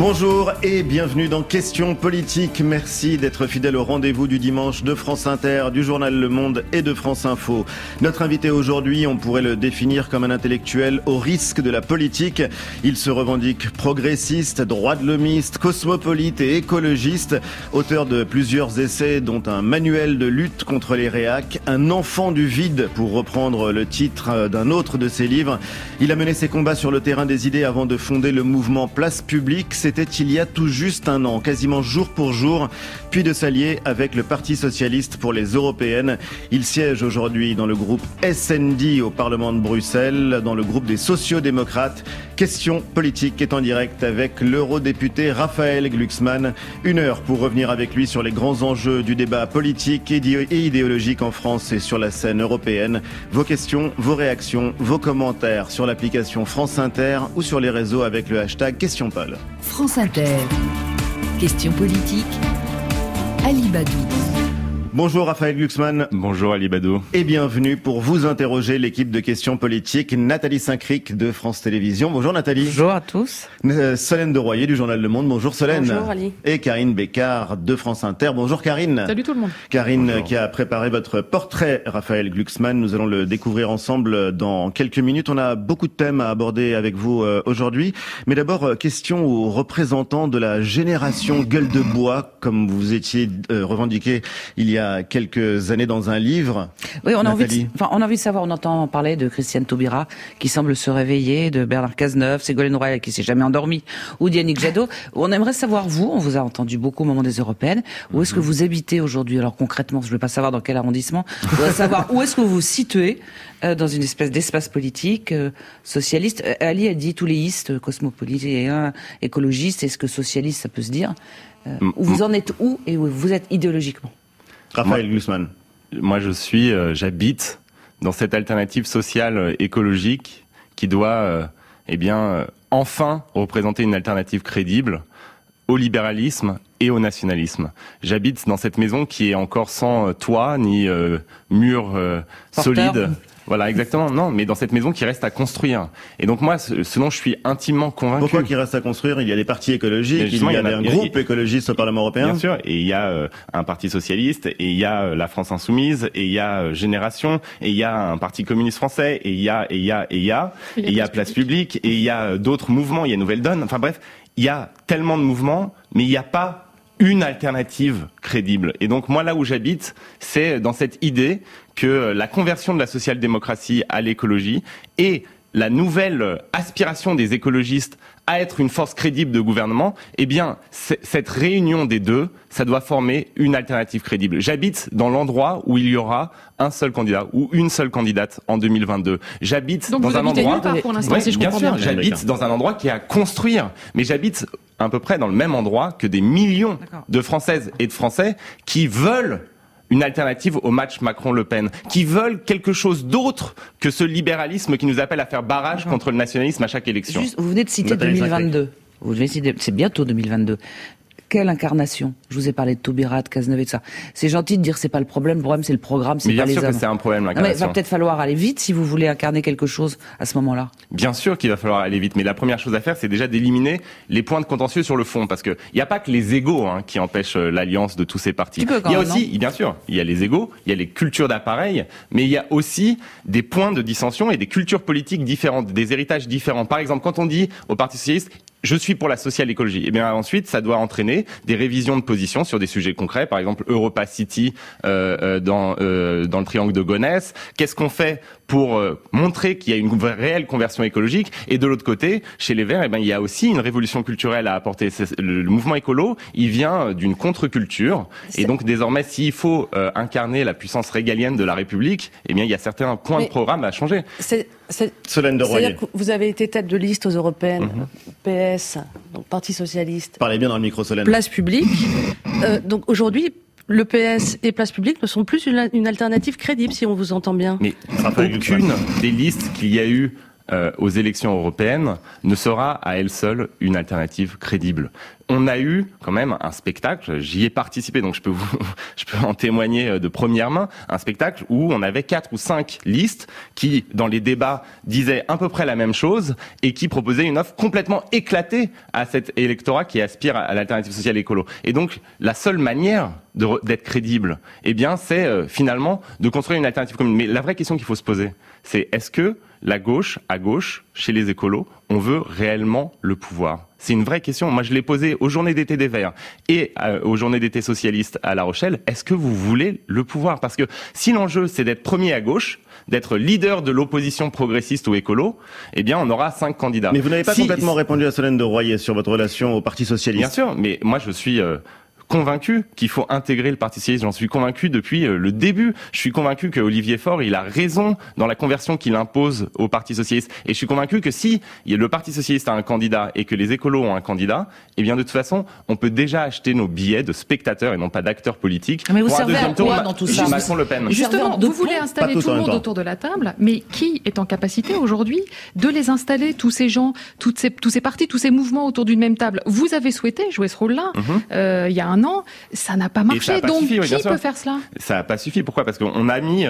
Bonjour et bienvenue dans Questions Politiques. Merci d'être fidèle au rendez-vous du dimanche de France Inter, du journal Le Monde et de France Info. Notre invité aujourd'hui, on pourrait le définir comme un intellectuel au risque de la politique. Il se revendique progressiste, droit de l'homiste, cosmopolite et écologiste. Auteur de plusieurs essais dont un manuel de lutte contre les réacs, un enfant du vide pour reprendre le titre d'un autre de ses livres. Il a mené ses combats sur le terrain des idées avant de fonder le mouvement Place Publique. C'était il y a tout juste un an, quasiment jour pour jour, puis de s'allier avec le Parti Socialiste pour les Européennes. Il siège aujourd'hui dans le groupe SND au Parlement de Bruxelles, dans le groupe des Sociaux-démocrates. Question politique est en direct avec l'eurodéputé Raphaël Glucksmann. 1 heure pour revenir avec lui sur les grands enjeux du débat politique et idéologique en France et sur la scène européenne. Vos questions, vos réactions, vos commentaires sur l'application France Inter ou sur les réseaux avec le hashtag QuestionPol. France Inter. Question politique. Ali Badou. Bonjour Raphaël Glucksmann. Bonjour Ali Badou. Et bienvenue pour vous interroger l'équipe de questions politiques, Nathalie Saint-Cric de France Télévisions. Bonjour Nathalie. Bonjour à tous. Solène Deroyer du journal Le Monde. Bonjour Solène. Bonjour Ali. Et Karine Bécard de France Inter. Bonjour Karine. Salut tout le monde. Karine Bonjour. Qui a préparé votre portrait Raphaël Glucksmann. Nous allons le découvrir ensemble dans quelques minutes. On a beaucoup de thèmes à aborder avec vous aujourd'hui. Mais d'abord, question aux représentants de la génération gueule de bois, comme vous étiez revendiqué il y a quelques années dans un livre. Oui, on a envie Nathalie. de savoir, on entend parler de Christiane Taubira qui semble se réveiller, de Bernard Cazeneuve, Ségolène Royal qui s'est jamais endormie, ou d'Yannick Jadot. On aimerait savoir, vous, on vous a entendu beaucoup au moment des Européennes, où est-ce que vous habitez aujourd'hui? Alors concrètement, je ne veux pas savoir dans quel arrondissement, je voudrais savoir où est-ce que vous vous situez dans une espèce d'espace politique socialiste. Ali a dit tous les istes, cosmopolites et écologistes, est-ce que socialiste ça peut se dire où vous en êtes où et où vous êtes idéologiquement? Raphaël Glucksmann. Moi, j'habite dans cette alternative sociale écologique qui doit, enfin représenter une alternative crédible au libéralisme et au nationalisme. J'habite dans cette maison qui est encore sans toit ni mur solide. Voilà, exactement. Non, mais dans cette maison qui reste à construire. Et donc moi, ce dont je suis intimement convaincu... Pourquoi qu'il reste à construire? Il y a des partis écologiques, il y a un groupe écologiste au Parlement européen. Bien sûr, et il y a un parti socialiste, et il y a la France Insoumise, et il y a Génération, et il y a un parti communiste français, et il y a Place Publique, et il y a d'autres mouvements, il y a Nouvelle Donne. Enfin bref, il y a tellement de mouvements, mais il n'y a pas une alternative crédible. Et donc moi, là où j'habite, c'est dans cette idée que la conversion de la social-démocratie à l'écologie et la nouvelle aspiration des écologistes à être une force crédible de gouvernement, eh bien, cette réunion des deux, ça doit former une alternative crédible. J'habite dans l'endroit où il y aura un seul candidat ou une seule candidate en 2022. J'habite donc dans un endroit... pour l'instant, si je comprends bien. J'habite dans un endroit qui est à construire, mais j'habite à peu près dans le même endroit que des millions de Françaises et de Français qui veulent une alternative au match Macron-Le Pen, qui veulent quelque chose d'autre que ce libéralisme qui nous appelle à faire barrage contre le nationalisme à chaque élection. Juste, vous venez de citer 2022. C'est bientôt 2022. Quelle incarnation? Je vous ai parlé de Taubira, de Cazeneuve et de ça. C'est gentil de dire c'est pas le problème c'est le programme, c'est pas les hommes. Bien sûr que c'est un problème, l'incarnation. Mais il va peut-être falloir aller vite si vous voulez incarner quelque chose à ce moment-là. Bien sûr qu'il va falloir aller vite, mais la première chose à faire, c'est déjà d'éliminer les points de contentieux sur le fond, parce que il n'y a pas que les égos qui empêchent l'alliance de tous ces partis. Il y a aussi, bien sûr, il y a les égos, il y a les cultures d'appareil, mais il y a aussi des points de dissension et des cultures politiques différentes, des héritages différents. Par exemple, quand on dit au Parti socialiste je suis pour la social écologie. Et bien ensuite, ça doit entraîner des révisions de position sur des sujets concrets, par exemple Europa City dans le triangle de Gonesse. Qu'est-ce qu'on fait pour montrer qu'il y a une réelle conversion écologique? Et de l'autre côté, chez les Verts, il y a aussi une révolution culturelle à apporter. Le mouvement écolo, il vient d'une contre-culture. Et donc désormais, s'il faut incarner la puissance régalienne de la République, il y a certains points de programme à changer. Solène Deroyer. C'est-à-dire que vous avez été tête de liste aux européennes, PS, donc Parti Socialiste. Parlez bien dans le micro, Solène. Place Publique. Donc aujourd'hui, le PS et Place Publique ne sont plus une alternative crédible, si on vous entend bien. Mais aucune des listes qu'il y a eu aux élections européennes ne sera à elle seule une alternative crédible. on a eu quand même un spectacle, j'y ai participé, donc je peux en témoigner de première main, un spectacle où on avait 4 ou 5 listes qui, dans les débats, disaient à peu près la même chose et qui proposaient une offre complètement éclatée à cet électorat qui aspire à l'alternative sociale écolo. Et donc, la seule manière d'être crédible, eh bien, c'est finalement de construire une alternative commune. Mais la vraie question qu'il faut se poser, c'est est-ce que la gauche, à gauche, chez les écolos, on veut réellement le pouvoir ? C'est une vraie question. Moi, je l'ai posée aux journées d'été des Verts et aux journées d'été socialistes à La Rochelle. Est-ce que vous voulez le pouvoir ? Parce que si l'enjeu, c'est d'être premier à gauche, d'être leader de l'opposition progressiste ou écolo, eh bien, on aura 5 candidats. Mais vous n'avez pas complètement répondu à Solène de Royer sur votre relation au Parti socialiste. Bien sûr, mais moi, je suis convaincu qu'il faut intégrer le Parti socialiste. J'en suis convaincu depuis le début. Je suis convaincu que Olivier Faure, il a raison dans la conversion qu'il impose au Parti socialiste. Et je suis convaincu que si le Parti socialiste a un candidat et que les écolos ont un candidat, eh bien de toute façon, on peut déjà acheter nos billets de spectateurs et non pas d'acteurs politiques. Mais vous servez à quoi dans tout ça ? Macron-Le Pen. Justement, vous voulez installer tout le monde autour de la table, mais qui est en capacité aujourd'hui de les installer, tous ces gens, tous ces partis, tous ces mouvements autour d'une même table ? Vous avez souhaité jouer ce rôle-là il y a un an, ça n'a pas marché. Donc, qui peut faire cela ? Ça n'a pas suffi. Pourquoi ? Parce qu'on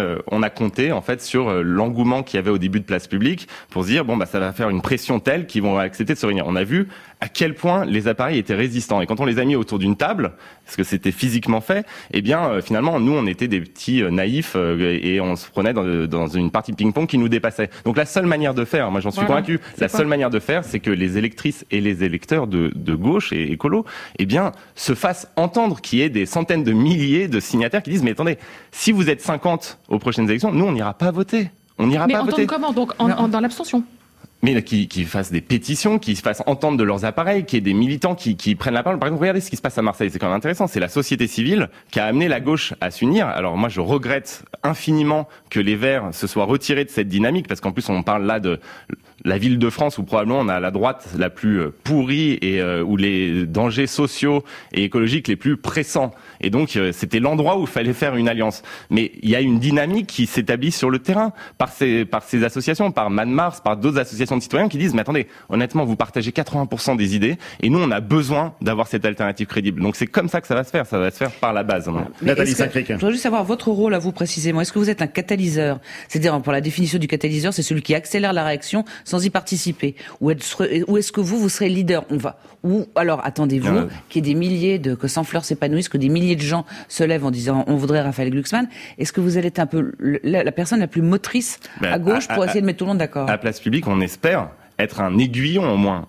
a compté en fait sur l'engouement qu'il y avait au début de Place Publique pour se dire ça va faire une pression telle qu'ils vont accepter de se réunir. On a vu à quel point les appareils étaient résistants. Et quand on les a mis autour d'une table, parce que c'était physiquement fait, eh bien, finalement, nous, on était des petits naïfs et on se prenait dans une partie de ping-pong qui nous dépassait. Donc, la seule manière de faire, moi, j'en suis convaincu, seule manière de faire, c'est que les électrices et les électeurs de gauche et écolo, eh bien, se fassent entendre, qu'il y ait des centaines de milliers de signataires qui disent, mais attendez, si vous êtes 50 aux prochaines élections, nous, on n'ira pas voter. On n'ira pas voter. Mais entendre comment ? Donc, dans l'abstention ? Mais qui fassent des pétitions, qui se fassent entendre de leurs appareils, qu'il y ait des militants qui prennent la parole. Par exemple, regardez ce qui se passe à Marseille, c'est quand même intéressant. C'est la société civile qui a amené la gauche à s'unir. Alors moi, je regrette infiniment que les Verts se soient retirés de cette dynamique, parce qu'en plus, on parle là de la ville de France où probablement on a la droite la plus pourrie et où les dangers sociaux et écologiques les plus pressants. Et donc, c'était l'endroit où il fallait faire une alliance. Mais il y a une dynamique qui s'établit sur le terrain par ces associations, par Mad Mars, par d'autres associations de citoyens qui disent, mais attendez, honnêtement, vous partagez 80% des idées et nous, on a besoin d'avoir cette alternative crédible. Donc, c'est comme ça que ça va se faire. Ça va se faire par la base. Nathalie Saint-Cric. Je voudrais juste savoir votre rôle à vous précisément. Est-ce que vous êtes un catalyseur ? C'est-à-dire, pour la définition du catalyseur, c'est celui qui accélère la réaction sans y participer. Ou est-ce que vous serez leader ? Ou alors, attendez-vous qu'il y ait des milliers que sans fleurs s'épanouissent, que des milliers de gens se lèvent en disant on voudrait Raphaël Glucksmann. Est-ce que vous allez être un peu la personne la plus motrice à gauche pour essayer de mettre tout le monde d'accord ? À Place Publique, on espère être un aiguillon au moins,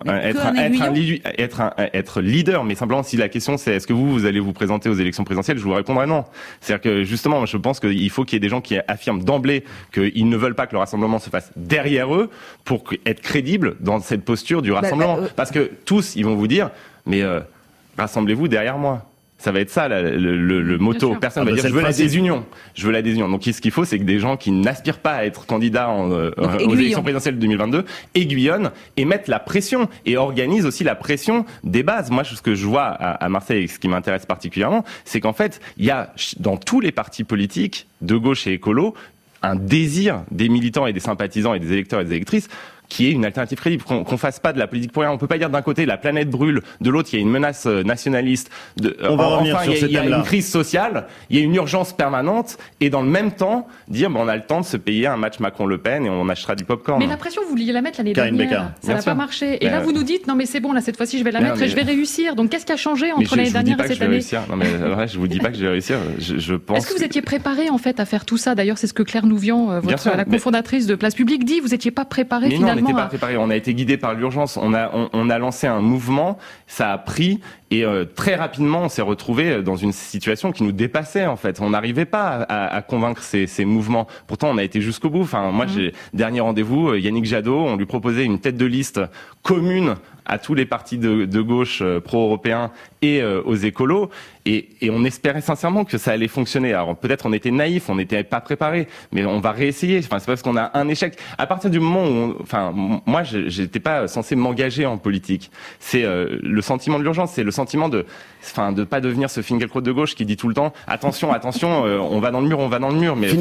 être leader. Mais simplement, si la question c'est est-ce que vous allez vous présenter aux élections présidentielles, je vous répondrai non. C'est-à-dire que justement, je pense qu'il faut qu'il y ait des gens qui affirment d'emblée qu'ils ne veulent pas que le rassemblement se fasse derrière eux pour être crédibles dans cette posture du rassemblement. Parce que tous, ils vont vous dire, mais rassemblez-vous derrière moi. Ça va être ça, le motto. Personne va dire, je veux la désunion. Je veux la désunion. Donc, ce qu'il faut, c'est que des gens qui n'aspirent pas à être candidats aux élections présidentielles de 2022 aiguillonnent et mettent la pression et organisent aussi la pression des bases. Moi, ce que je vois à Marseille, et ce qui m'intéresse particulièrement, c'est qu'en fait, il y a dans tous les partis politiques, de gauche et écolo, un désir des militants et des sympathisants et des électeurs et des électrices qui est une alternative crédible, qu'on fasse pas de la politique pour rien. On peut pas dire d'un côté la planète brûle, de l'autre il y a une menace nationaliste. On va revenir sur ce thème-là. Il y a une crise sociale, il y a une urgence permanente, et dans le même temps dire on a le temps de se payer un match Macron-Le Pen et on achètera du popcorn. Mais la pression vous vouliez la mettre l'année dernière, ça n'a pas marché. Et là vous nous dites non mais c'est bon là cette fois-ci je vais la mettre et je vais réussir. Donc qu'est-ce qui a changé entre l'année dernière et cette année ? Non mais là, je vous dis pas que je vais réussir. Je pense. Est-ce que vous étiez préparé en fait à faire tout ça ? D'ailleurs c'est ce que Claire Nouvian, la cofondatrice de Place Publique dit. Vous étiez pas préparé finalement. Non, on n'était pas préparé. On a été guidé par l'urgence. On a lancé un mouvement, ça a pris et très rapidement on s'est retrouvé dans une situation qui nous dépassait en fait. On n'arrivait pas à convaincre ces mouvements. Pourtant on a été jusqu'au bout. Enfin moi j'ai dernier rendez-vous, Yannick Jadot, on lui proposait une tête de liste commune à tous les partis de gauche pro-européens et aux écolos. Et on espérait sincèrement que ça allait fonctionner. Alors peut-être on était naïfs, on n'était pas préparés, mais on va réessayer. Enfin c'est pas parce qu'on a un échec. À partir du moment où, moi j'étais pas censé m'engager en politique. C'est le sentiment de l'urgence, c'est le sentiment de pas devenir ce Finkielkraut de gauche qui dit tout le temps attention, on va dans le mur. Mais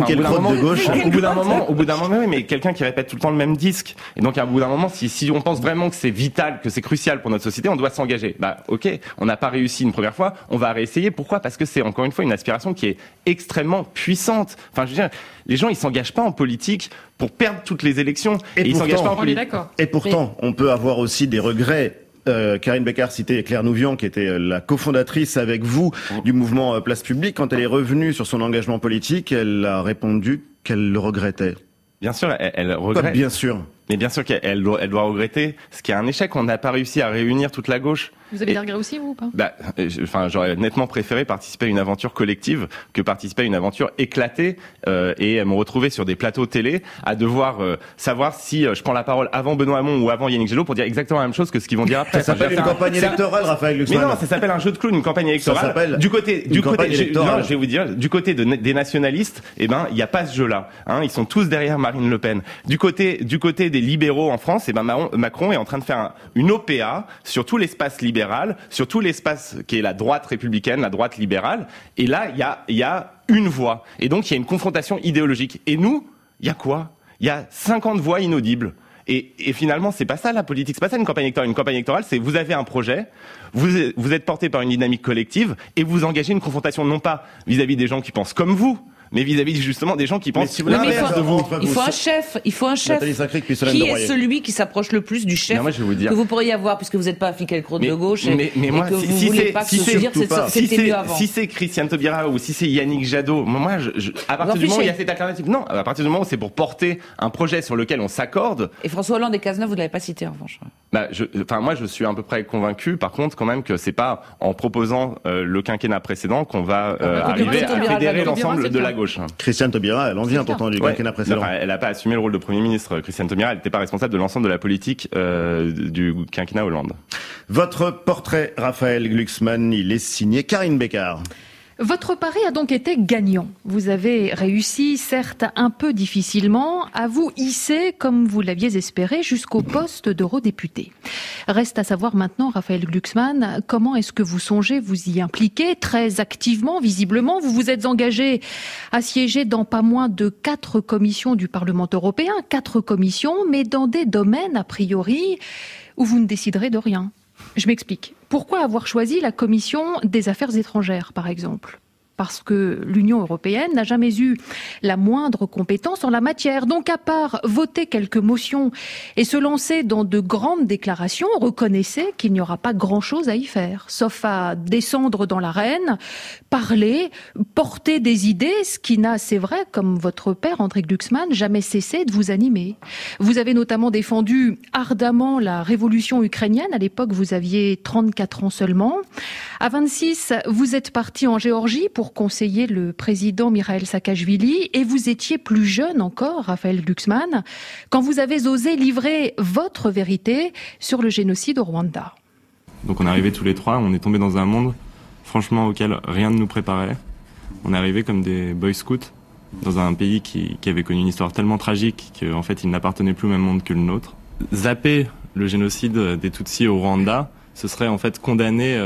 au bout d'un moment, oui, mais quelqu'un qui répète tout le temps le même disque. Et donc à bout d'un moment, si on pense vraiment que c'est vital, que c'est crucial pour notre société, on doit s'engager. Ok, on n'a pas réussi une première fois, on va réessayer. Pourquoi ? Parce que c'est encore une fois une aspiration qui est extrêmement puissante. Enfin, je veux dire, les gens, ils s'engagent pas en politique pour perdre toutes les élections. Et ils s'engagent pas en politique. Et pourtant, on peut avoir aussi des regrets. Karine Bécard citait Claire Nouvian, qui était la cofondatrice avec vous du mouvement Place Publique. Quand elle est revenue sur son engagement politique, elle a répondu qu'elle le regrettait. Bien sûr, elle regrette. Bien sûr. Mais bien sûr qu'elle doit regretter ce qui est un échec. On n'a pas réussi à réunir toute la gauche. Vous avez des regrets aussi, vous, ou pas ? J'aurais nettement préféré participer à une aventure collective que participer à une aventure éclatée et me retrouver sur des plateaux télé à devoir savoir si je prends la parole avant Benoît Hamon ou avant Yannick Jadot pour dire exactement la même chose que ce qu'ils vont dire après. Ça s'appelle une campagne électorale, Raphaël Glucksmann. Mais non, ça s'appelle un jeu de clown, une campagne électorale. Du côté, je vais vous dire, du côté des nationalistes, il n'y a pas ce jeu-là. Ils sont tous derrière Marine Le Pen. Du côté des libéraux en France, Macron est en train de faire une OPA sur tout l'espace libéral, sur tout l'espace qui est la droite républicaine, la droite libérale. Et là, il y a une voix. Et donc, il y a une confrontation idéologique. Et nous, il y a quoi ? Il y a 50 voix inaudibles. Et finalement, c'est pas ça la politique, c'est pas ça une campagne électorale. Une campagne électorale, c'est vous avez un projet, vous êtes porté par une dynamique collective et vous engagez une confrontation non pas vis-à-vis des gens qui pensent comme vous, mais vis-à-vis justement des gens qui pensent l'inverse de vous. Il faut un chef qui est celui qui s'approche le plus du chef que vous pourriez avoir, puisque vous n'êtes pas Finkielkraut de gauche et que vous ne voulez pas que se dire que c'était mieux avant. Si c'est Christiane Taubira ou si c'est Yannick Jadot, moi, à partir du moment où il y a cette alternative, non, à partir du moment où c'est pour porter un projet sur lequel on s'accorde. Et François Hollande et Cazeneuve, vous ne l'avez pas cité en revanche. Moi, je suis à peu près convaincu, par contre, quand même, que c'est pas en proposant le quinquennat précédent qu'on va arriver à fédérer l'ensemble de la gauche. Christiane Taubira, elle en vient pourtant du quinquennat précédent. Elle n'a pas assumé le rôle de Premier ministre. Christiane Taubira, elle n'était pas responsable de l'ensemble de la politique du quinquennat Hollande. Votre portrait, Raphaël Glucksmann, il est signé Karine Bécard. Votre pari a donc été gagnant. Vous avez réussi, certes un peu difficilement, à vous hisser, comme vous l'aviez espéré, jusqu'au poste d'eurodéputé. Reste à savoir maintenant, Raphaël Glucksmann, comment est-ce que vous songez vous y impliquer très activement, visiblement. Vous vous êtes engagé à siéger dans pas moins de 4 commissions du Parlement européen, 4 commissions, mais dans des domaines, a priori, où vous ne déciderez de rien. Je m'explique. Pourquoi avoir choisi la commission des affaires étrangères, par exemple ? Parce que l'Union européenne n'a jamais eu la moindre compétence en la matière. Donc, à part voter quelques motions et se lancer dans de grandes déclarations, reconnaissez qu'il n'y aura pas grand-chose à y faire, sauf à descendre dans l'arène, parler, porter des idées, ce qui n'a, c'est vrai, comme votre père, André Glucksmann, jamais cessé de vous animer. Vous avez notamment défendu ardemment la révolution ukrainienne. À l'époque, vous aviez 34 ans seulement. À 26, vous êtes parti en Géorgie pour conseiller le président Mikhail Saakashvili et vous étiez plus jeune encore, Raphaël Glucksmann, quand vous avez osé livrer votre vérité sur le génocide au Rwanda. Donc on est arrivés tous les trois, on est tombés dans un monde franchement auquel rien ne nous préparait. On est arrivés comme des boy scouts dans un pays qui avait connu une histoire tellement tragique qu'en fait il n'appartenait plus au même monde que le nôtre. Zapper le génocide des Tutsis au Rwanda, ce serait en fait condamner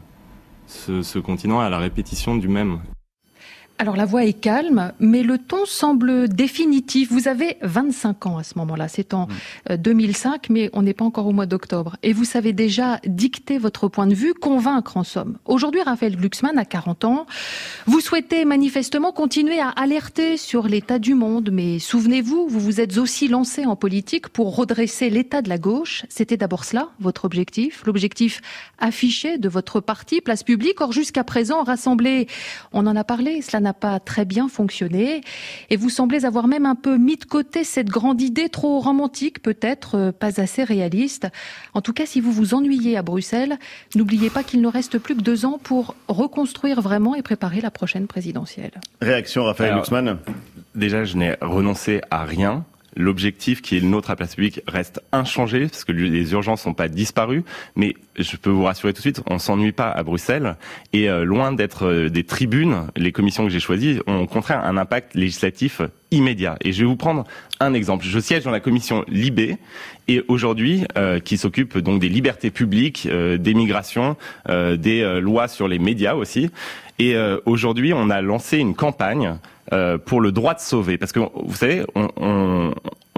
ce continent à la répétition du même. Alors la voix est calme, mais le ton semble définitif. Vous avez 25 ans à ce moment-là, c'est en 2005, mais on n'est pas encore au mois d'octobre. Et vous savez déjà dicter votre point de vue, convaincre en somme. Aujourd'hui, Raphaël Glucksmann a 40 ans. Vous souhaitez manifestement continuer à alerter sur l'état du monde, mais souvenez-vous, vous vous êtes aussi lancé en politique pour redresser l'état de la gauche. C'était d'abord cela, votre objectif, l'objectif affiché de votre parti, Place Publique. Or, jusqu'à présent, rassemblé, on en a parlé, cela n'a pas très bien fonctionné et vous semblez avoir même un peu mis de côté cette grande idée trop romantique, peut-être pas assez réaliste. En tout cas, si vous vous ennuyez à Bruxelles, n'oubliez pas qu'il ne reste plus que 2 ans pour reconstruire vraiment et préparer la prochaine présidentielle. Réaction, Raphaël Glucksmann. Déjà, je n'ai renoncé à rien. L'objectif qui est le nôtre à Place Publique reste inchangé parce que les urgences n'ont pas disparu. Mais je peux vous rassurer tout de suite, on s'ennuie pas à Bruxelles. Et loin d'être des tribunes, les commissions que j'ai choisies ont au contraire un impact législatif immédiat. Et je vais vous prendre un exemple. Je siège dans la commission Libé et aujourd'hui qui s'occupe donc des libertés publiques, des migrations, des lois sur les médias aussi. Et aujourd'hui, on a lancé une campagne pour le droit de sauver, parce que vous savez, on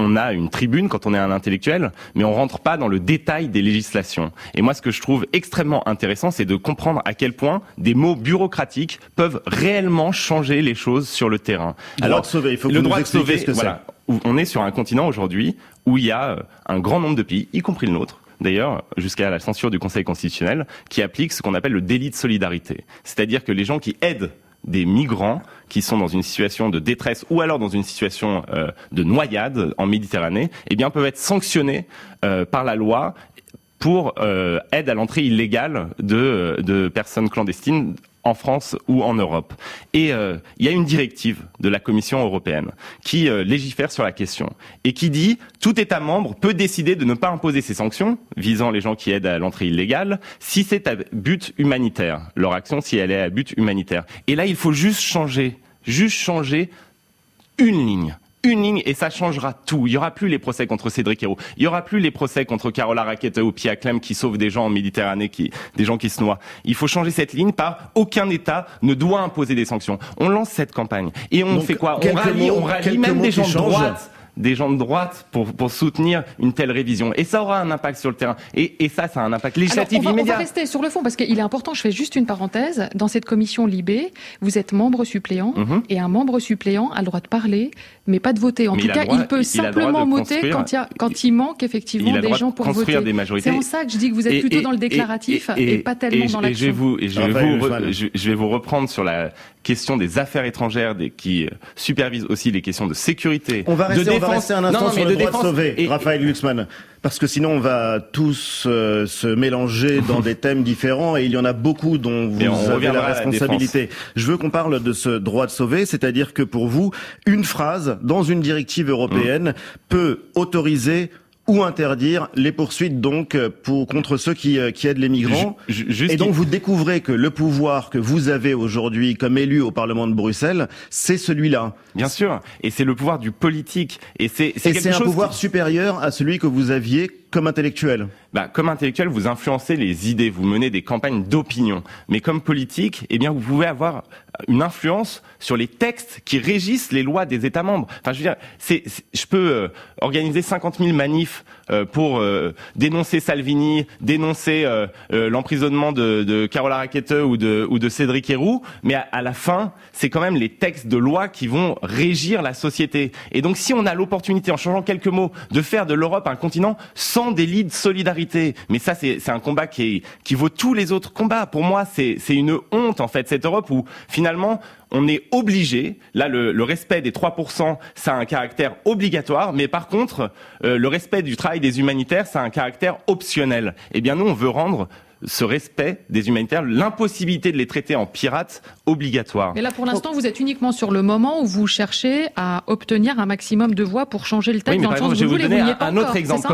on a une tribune quand on est un intellectuel, mais on rentre pas dans le détail des législations. Et moi, ce que je trouve extrêmement intéressant, c'est de comprendre à quel point des mots bureaucratiques peuvent réellement changer les choses sur le terrain. Alors, de sauver, il faut que vous nous expliquiez ce que c'est. On est sur un continent aujourd'hui où il y a un grand nombre de pays, y compris le nôtre, d'ailleurs, jusqu'à la censure du Conseil constitutionnel, qui applique ce qu'on appelle le délit de solidarité. C'est-à-dire que les gens qui aident des migrants qui sont dans une situation de détresse ou alors dans une situation de noyade en Méditerranée, eh bien, peuvent être sanctionnés par la loi pour aide à l'entrée illégale de personnes clandestines en France ou en Europe. Et il y a une directive de la Commission européenne qui légifère sur la question et qui dit tout État membre peut décider de ne pas imposer ces sanctions visant les gens qui aident à l'entrée illégale si c'est à but humanitaire, leur action si elle est à but humanitaire. Et là, il faut juste changer une ligne, et ça changera tout. Il y aura plus les procès contre Cédric Herrou. Il y aura plus les procès contre Carola Rackete ou Pia Clem qui sauvent des gens en Méditerranée, des gens qui se noient. Il faut changer cette ligne par aucun État ne doit imposer des sanctions. On lance cette campagne. Et on fait quoi? On rallie même des gens de droite pour soutenir une telle révision. Et ça aura un impact sur le terrain. Et ça a un impact législatif immédiat. On va rester sur le fond parce qu'il est important. Je fais juste une parenthèse. Dans cette commission Libé, vous êtes membre suppléant et un membre suppléant a le droit de parler, mais pas de voter. En tout cas, il peut simplement voter quand il manque effectivement des gens pour voter. C'est en ça que je dis que vous êtes plutôt dans le déclaratif et pas tellement dans l'action. Je vais vous reprendre sur la question des affaires étrangères qui supervise aussi les questions de sécurité. On va rester un instant sur le droit de sauver, Raphaël Glucksmann, parce que sinon on va tous se mélanger dans des thèmes différents et il y en a beaucoup dont vous avez la responsabilité. Je veux qu'on parle de ce droit de sauver, c'est-à-dire que pour vous, une phrase dans une directive européenne peut autoriser ou interdire les poursuites donc contre ceux qui aident les migrants. Et donc vous découvrez que le pouvoir que vous avez aujourd'hui comme élu au Parlement de Bruxelles, c'est celui-là. Bien sûr, et c'est le pouvoir du politique. Et c'est un pouvoir supérieur à celui que vous aviez comme intellectuel. Comme intellectuel, vous influencez les idées, vous menez des campagnes d'opinion. Mais comme politique, eh bien, vous pouvez avoir une influence sur les textes qui régissent les lois des États membres. Enfin, je veux dire, je peux organiser 50 000 manifs pour dénoncer Salvini, dénoncer l'emprisonnement de Carola Rackete ou de Cédric Herrou, mais à la fin, c'est quand même les textes de loi qui vont régir la société. Et donc, si on a l'opportunité, en changeant quelques mots, de faire de l'Europe un continent sans délit de solidarité, mais ça, c'est un combat qui vaut tous les autres combats. Pour moi, c'est une honte, en fait, cette Europe où, finalement, on est obligé, là le respect des 3%, ça a un caractère obligatoire, mais par contre, le respect du travail des humanitaires, ça a un caractère optionnel. Eh bien nous, on veut rendre ce respect des humanitaires, l'impossibilité de les traiter en pirates, obligatoire. Mais là, pour l'instant, vous êtes uniquement sur le moment où vous cherchez à obtenir un maximum de voix pour changer le texte. Oui, mais dans le sens où je vais vous donner un autre exemple.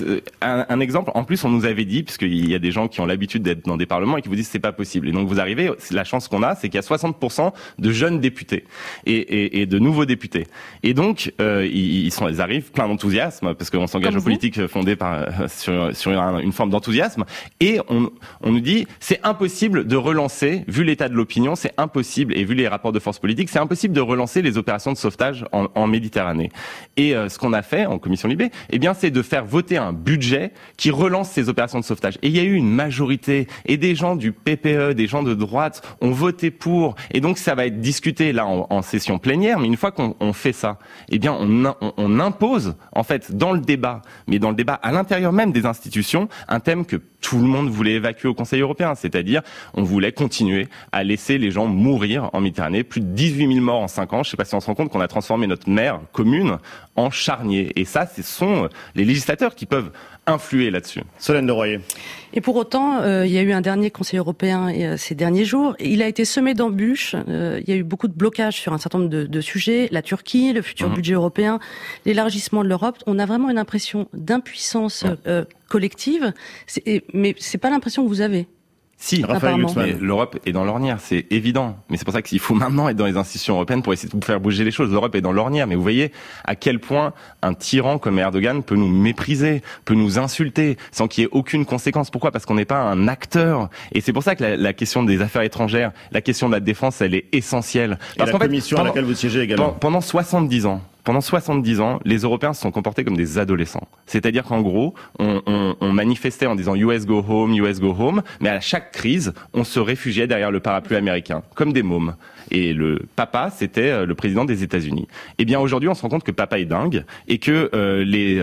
Un exemple. En plus, on nous avait dit, puisqu'il y a des gens qui ont l'habitude d'être dans des parlements et qui vous disent que c'est pas possible. Et donc vous arrivez, la chance qu'on a, c'est qu'il y a 60% de jeunes députés et de nouveaux députés. Et donc ils arrivent plein d'enthousiasme parce qu'on s'engage en politique fondée sur une forme d'enthousiasme. Et on nous dit c'est impossible de relancer, vu l'état de l'opinion, c'est impossible, et vu les rapports de force politique, c'est impossible de relancer les opérations de sauvetage en Méditerranée. Et ce qu'on a fait en commission Libé, eh bien, c'est de faire voter un budget qui relance ces opérations de sauvetage. Et il y a eu une majorité, et des gens du PPE, des gens de droite ont voté pour, et donc ça va être discuté là en session plénière, mais une fois qu'on fait ça, eh bien, on impose, en fait, dans le débat, mais dans le débat à l'intérieur même des institutions, un thème que tout le monde voulait évacuer au Conseil européen, c'est-à-dire on voulait continuer à laisser les gens mourir en Méditerranée. Plus de 18 000 morts en 5 ans. Je ne sais pas si on se rend compte qu'on a transformé notre mer commune en charnier. Et ça, ce sont les législateurs qui peuvent influer là-dessus. Solène de Royer. Et pour autant, il y a eu un dernier Conseil européen ces derniers jours. Il a été semé d'embûches. Il y a eu beaucoup de blocages sur un certain nombre de sujets. La Turquie, le futur budget européen, l'élargissement de l'Europe. On a vraiment une impression d'impuissance collective. Mais c'est pas l'impression que vous avez. Si, mais l'Europe est dans l'ornière, c'est évident. Mais c'est pour ça qu'il faut maintenant être dans les institutions européennes pour essayer de faire bouger les choses. L'Europe est dans l'ornière, mais vous voyez à quel point un tyran comme Erdogan peut nous mépriser, peut nous insulter, sans qu'il y ait aucune conséquence. Pourquoi ? Parce qu'on n'est pas un acteur. Et c'est pour ça que la question des affaires étrangères, la question de la défense, elle est essentielle. Parce qu'en fait, commission à laquelle vous siégez également. Pendant 70 ans, pendant 70 ans, les Européens se sont comportés comme des adolescents. C'est-à-dire qu'en gros, on manifestait en disant US go home, mais à chaque crise, on se réfugiait derrière le parapluie américain, comme des mômes. Et le papa, c'était le président des États-Unis. Eh bien, aujourd'hui, on se rend compte que papa est dingue et que les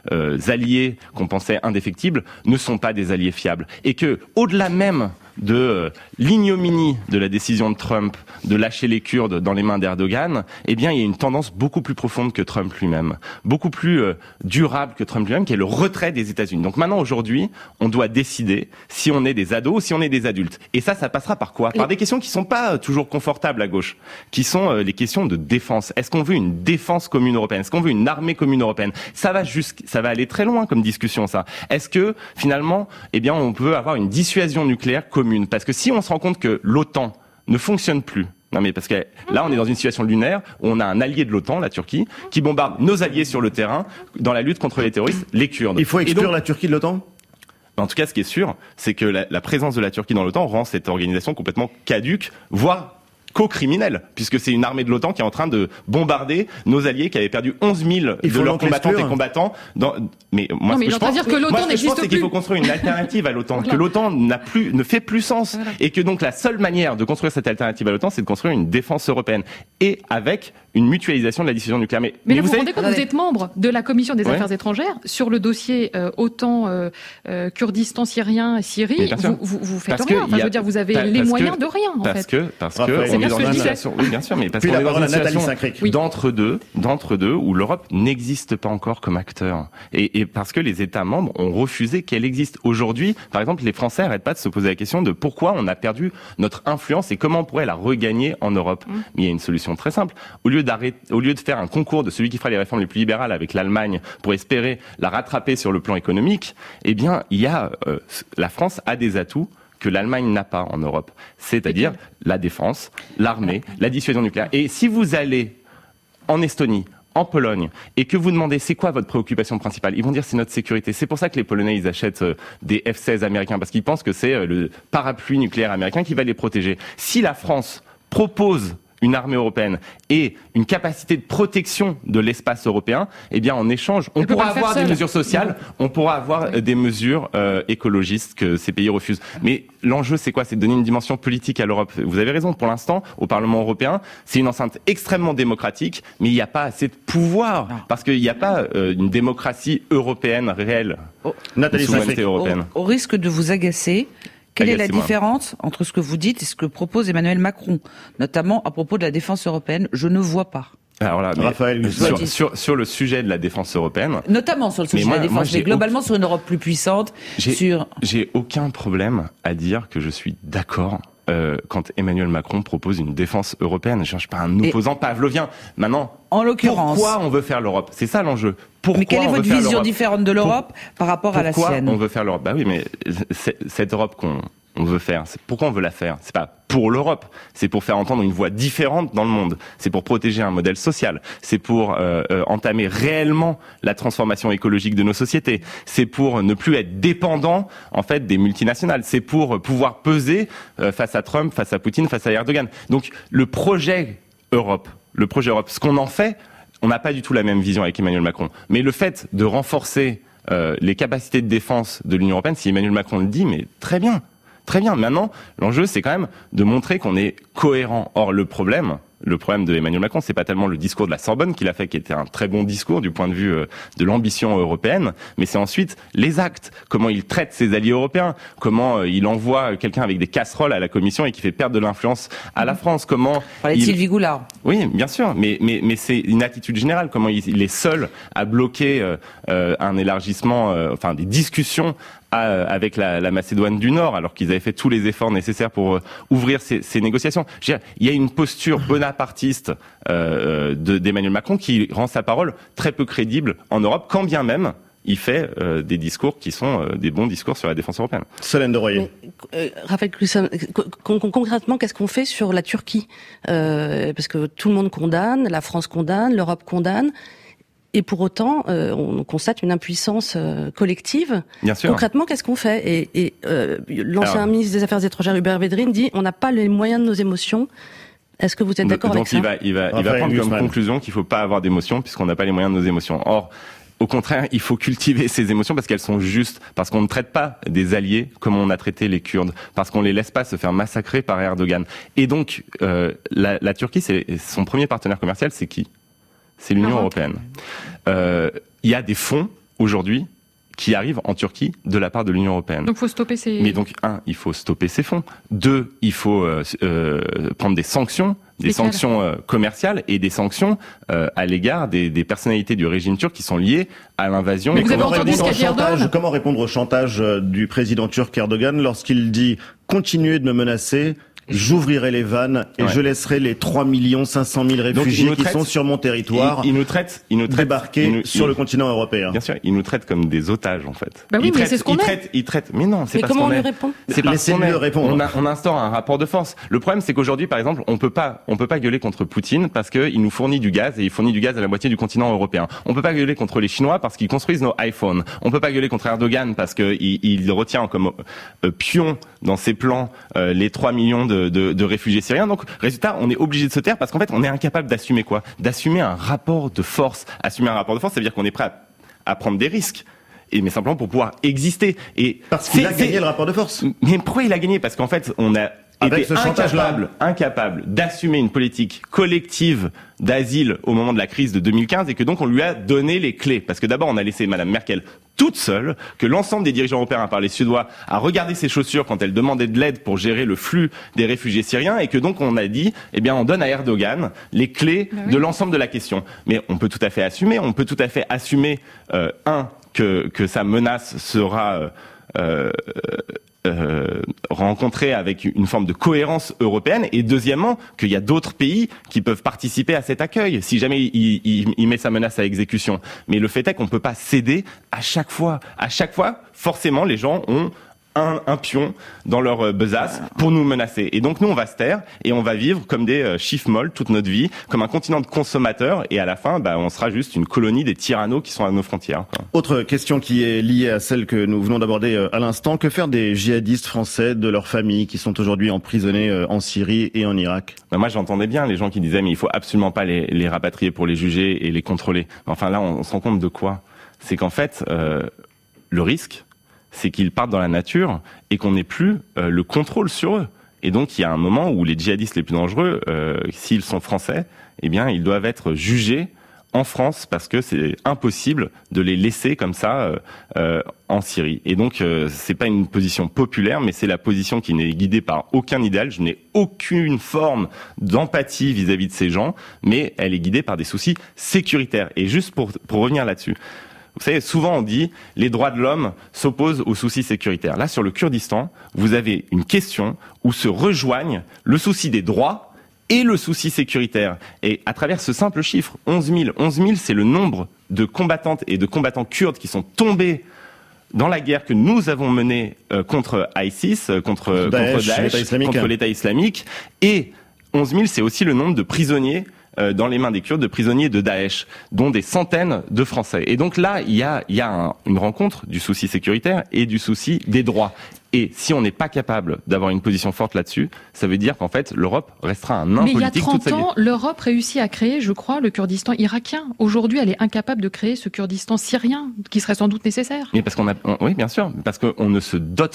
alliés qu'on pensait indéfectibles ne sont pas des alliés fiables. Et que, au-delà même de l'ignominie de la décision de Trump de lâcher les Kurdes dans les mains d'Erdogan, eh bien, il y a une tendance beaucoup plus profonde que Trump lui-même, beaucoup plus durable que Trump lui-même, qui est le retrait des États-Unis. Donc maintenant, aujourd'hui, on doit décider si on est des ados ou si on est des adultes. Et ça passera par quoi ? Par des questions qui sont pas toujours confortables à gauche, qui sont les questions de défense. Est-ce qu'on veut une défense commune européenne ? Est-ce qu'on veut une armée commune européenne ? Ça va aller très loin comme discussion, ça. Est-ce que, finalement, eh bien, on peut avoir une dissuasion nucléaire commune ? Parce que si on se rend compte que l'OTAN ne fonctionne plus, non mais parce que là on est dans une situation lunaire où on a un allié de l'OTAN, la Turquie, qui bombarde nos alliés sur le terrain dans la lutte contre les terroristes, les Kurdes. Il faut exclure la Turquie de l'OTAN ? En tout cas, ce qui est sûr, c'est que la présence de la Turquie dans l'OTAN rend cette organisation complètement caduque, voire co-criminel, puisque c'est une armée de l'OTAN qui est en train de bombarder nos alliés qui avaient perdu 11 000 de leurs combattantes et combattants. Mais moi, ce que je pense, c'est qu'il faut construire une alternative à l'OTAN, que l'OTAN ne fait plus sens, et que donc la seule manière de construire cette alternative à l'OTAN, c'est de construire une défense européenne, et avec une mutualisation de la décision nucléaire. Mais vous vous rendez compte, vous êtes membre de la Commission des Affaires étrangères sur le dossier OTAN, Kurdistan syrien, Syrie. Vous faites rien. Enfin, je veux dire, vous avez les moyens de rien. Parce que on est dans une situation, oui, bien sûr, mais parce qu'on est dans une situation d'entre deux où l'Europe n'existe pas encore comme acteur. Et parce que les États membres ont refusé qu'elle existe. Aujourd'hui, par exemple, les Français n'arrêtent pas de se poser la question de pourquoi on a perdu notre influence et comment on pourrait la regagner en Europe. Mais il y a une solution très simple. Au lieu de faire un concours de celui qui fera les réformes les plus libérales avec l'Allemagne pour espérer la rattraper sur le plan économique, eh bien, la France a des atouts que l'Allemagne n'a pas en Europe. C'est-à-dire la défense, l'armée, la dissuasion nucléaire. Et si vous allez en Estonie, en Pologne, et que vous demandez c'est quoi votre préoccupation principale, ils vont dire c'est notre sécurité. C'est pour ça que les Polonais, ils achètent des F-16 américains, parce qu'ils pensent que c'est le parapluie nucléaire américain qui va les protéger. Si la France propose une armée européenne et une capacité de protection de l'espace européen, eh bien, en échange, on pourra avoir des mesures sociales, on pourra avoir des mesures écologistes que ces pays refusent. Mais l'enjeu, c'est quoi ? C'est de donner une dimension politique à l'Europe. Vous avez raison, pour l'instant, au Parlement européen, c'est une enceinte extrêmement démocratique, mais il n'y a pas assez de pouvoir, parce qu'il n'y a pas une démocratie européenne réelle, une souveraineté européenne. Au risque de vous agacer, quelle est la différence entre ce que vous dites et ce que propose Emmanuel Macron, notamment à propos de la défense européenne ? Je ne vois pas. Alors là, Raphaël, sur le sujet de la défense européenne, notamment sur le sujet de la défense, mais globalement sur une Europe plus puissante. J'ai aucun problème à dire que je suis d'accord quand Emmanuel Macron propose une défense européenne. Je ne cherche pas un opposant pavlovien. Maintenant, en l'occurrence, pourquoi on veut faire l'Europe ? C'est ça l'enjeu. Mais quelle est votre vision différente de l'Europe par rapport à la sienne ? Pourquoi on veut faire l'Europe ? Bah oui, mais cette Europe qu'on veut faire, pourquoi on veut la faire ? C'est pas pour l'Europe, c'est pour faire entendre une voix différente dans le monde, c'est pour protéger un modèle social, c'est pour entamer réellement la transformation écologique de nos sociétés, c'est pour ne plus être dépendant en fait des multinationales, c'est pour pouvoir peser face à Trump, face à Poutine, face à Erdogan. Donc le projet Europe, ce qu'on en fait, on n'a pas du tout la même vision avec Emmanuel Macron. Mais le fait de renforcer les capacités de défense de l'Union européenne, si Emmanuel Macron le dit, mais très bien. Très bien. Maintenant, l'enjeu, c'est quand même de montrer qu'on est cohérent. Or, le problème de Emmanuel Macron, c'est pas tellement le discours de la Sorbonne qu'il a fait, qui était un très bon discours du point de vue de l'ambition européenne, mais c'est ensuite les actes. Comment il traite ses alliés européens, comment il envoie quelqu'un avec des casseroles à la Commission et qui fait perdre de l'influence à la France. Comment Sylvie Goulard. Oui, bien sûr, mais c'est une attitude générale. Comment il est seul à bloquer un élargissement, des discussions avec la Macédoine du Nord, alors qu'ils avaient fait tous les efforts nécessaires pour ouvrir ces négociations. Je veux dire, il y a une posture bonapartiste d'Emmanuel Macron qui rend sa parole très peu crédible en Europe, quand bien même il fait des discours qui sont des bons discours sur la défense européenne. Solène de Royer. Raphaël Glucksmann, concrètement, qu'est-ce qu'on fait sur la Turquie ? Parce que tout le monde condamne, la France condamne, l'Europe condamne. Et pour autant, on constate une impuissance collective. Bien sûr. Concrètement, qu'est-ce qu'on fait ? Et l'ancien ministre des Affaires étrangères, Hubert Védrine, dit « on n'a pas les moyens de nos émotions ». Est-ce que vous êtes d'accord avec ça? Donc il va prendre comme conclusion qu'il faut pas avoir d'émotions puisqu'on n'a pas les moyens de nos émotions. Or, au contraire, il faut cultiver ces émotions parce qu'elles sont justes, parce qu'on ne traite pas des alliés comme on a traité les Kurdes, parce qu'on les laisse pas se faire massacrer par Erdogan. Et donc, la Turquie, c'est son premier partenaire commercial, c'est qui? C'est l'Union européenne. Il y a des fonds aujourd'hui qui arrivent en Turquie de la part de l'Union européenne. Donc, faut stopper ces. Mais donc, il faut stopper ces fonds. 2, il faut prendre des sanctions. Des sanctions commerciales et des sanctions à l'égard des personnalités du régime turc qui sont liées à l'invasion. Mais vous avez entendu ce qu'a dit Erdogan ? Comment répondre au chantage du président turc Erdogan lorsqu'il dit « Continuez de me menacer ». J'ouvrirai les vannes et je laisserai les 3 500 000 réfugiés qui sont sur mon territoire débarquer sur le continent européen. Bien sûr, il nous traite comme des otages en fait. Bah oui, mais c'est ce qu'on est. Il traite, mais non, c'est pas ce qu'on est. Mais comment on lui répond ? C'est parce qu'on est. Répondre. On instaure un rapport de force. Le problème, c'est qu'aujourd'hui, par exemple, on peut pas gueuler contre Poutine parce qu'il nous fournit du gaz et il fournit du gaz à la moitié du continent européen. On peut pas gueuler contre les Chinois parce qu'ils construisent nos iPhones. On peut pas gueuler contre Erdogan parce qu'il retient comme pion dans ses plans les 3 millions de réfugiés syriens. Donc, résultat, on est obligé de se taire parce qu'en fait, on est incapable d'assumer quoi ? D'assumer un rapport de force. Assumer un rapport de force, ça veut dire qu'on est prêt à prendre des risques. Mais simplement pour pouvoir exister. Et parce qu'il a gagné le rapport de force. Mais pourquoi il a gagné ? Parce qu'en fait, on a été incapable d'assumer une politique collective d'asile au moment de la crise de 2015 et que donc on lui a donné les clés. Parce que d'abord, on a laissé Madame Merkel toute seule, que l'ensemble des dirigeants européens, à part les Suédois, a regardé ses chaussures quand elle demandait de l'aide pour gérer le flux des réfugiés syriens et que donc on a dit, on donne à Erdogan les clés de l'ensemble de la question. Mais on peut tout à fait assumer, que sa menace sera rencontrée avec une forme de cohérence européenne et deuxièmement qu'il y a d'autres pays qui peuvent participer à cet accueil si jamais il met sa menace à exécution. Mais le fait est qu'on peut pas céder à chaque fois, forcément les gens ont un pion dans leur besace pour nous menacer. Et donc nous, on va se taire et on va vivre comme des chiffres-molles toute notre vie, comme un continent de consommateurs et à la fin, on sera juste une colonie des tyrannos qui sont à nos frontières. Autre question qui est liée à celle que nous venons d'aborder à l'instant. Que faire des djihadistes français, de leurs familles qui sont aujourd'hui emprisonnés en Syrie et en Irak ? Moi, j'entendais bien les gens qui disaient mais il faut absolument pas les rapatrier pour les juger et les contrôler. Enfin là, on se rend compte de quoi ? C'est qu'en fait, le risque, c'est qu'ils partent dans la nature et qu'on n'ait plus le contrôle sur eux. Et donc, il y a un moment où les djihadistes les plus dangereux, s'ils sont français, ils doivent être jugés en France parce que c'est impossible de les laisser comme ça en Syrie. Et donc, c'est pas une position populaire, mais c'est la position qui n'est guidée par aucun idéal. Je n'ai aucune forme d'empathie vis-à-vis de ces gens, mais elle est guidée par des soucis sécuritaires. Et juste pour revenir là-dessus, vous savez, souvent on dit les droits de l'homme s'opposent aux soucis sécuritaires. Là, sur le Kurdistan, vous avez une question où se rejoignent le souci des droits et le souci sécuritaire. Et à travers ce simple chiffre, 11 000, c'est le nombre de combattantes et de combattants kurdes qui sont tombés dans la guerre que nous avons menée contre ISIS, contre Daesh, contre l'État islamique. Et 11 000, c'est aussi le nombre de prisonniers dans les mains des Kurdes, de prisonniers de Daesh, dont des centaines de Français. Et donc là, il y a une rencontre du souci sécuritaire et du souci des droits. Et si on n'est pas capable d'avoir une position forte là-dessus, ça veut dire qu'en fait, l'Europe restera un nain politique toute sa vie. Mais il y a 30 ans, l'Europe réussit à créer, je crois, le Kurdistan irakien. Aujourd'hui, elle est incapable de créer ce Kurdistan syrien, qui serait sans doute nécessaire. Mais parce oui, bien sûr, parce qu'on ne se dote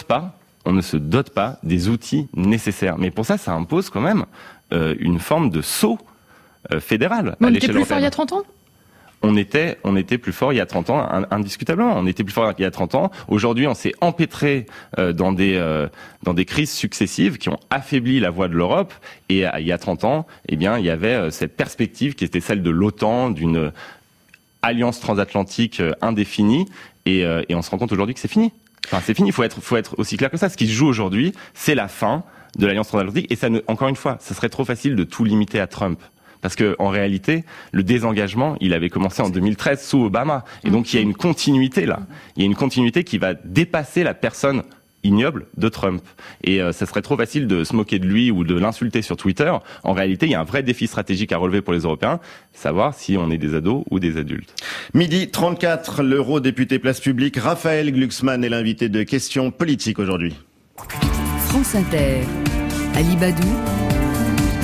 pas des outils nécessaires. Mais pour ça impose quand même une forme de saut fédéral. Mais on était plus fort il y a 30 ans ? On était plus fort il y a 30 ans, indiscutablement. On était plus fort il y a 30 ans. Aujourd'hui, on s'est empêtré dans des crises successives qui ont affaibli la voix de l'Europe. Et il y a 30 ans, il y avait cette perspective qui était celle de l'OTAN, d'une alliance transatlantique indéfinie. Et on se rend compte aujourd'hui que c'est fini. Enfin, c'est fini. Faut être aussi clair que ça. Ce qui se joue aujourd'hui, c'est la fin de l'alliance transatlantique. Et encore une fois, ça serait trop facile de tout limiter à Trump. Parce que en réalité, le désengagement, il avait commencé en 2013 sous Obama. Et donc, il y a une continuité là. Il y a une continuité qui va dépasser la personne ignoble de Trump. Et ça serait trop facile de se moquer de lui ou de l'insulter sur Twitter. En réalité, il y a un vrai défi stratégique à relever pour les Européens, savoir si on est des ados ou des adultes. 12h34, l'eurodéputé Place Publique, Raphaël Glucksmann est l'invité de Questions Politiques aujourd'hui. France Inter, Ali Badou,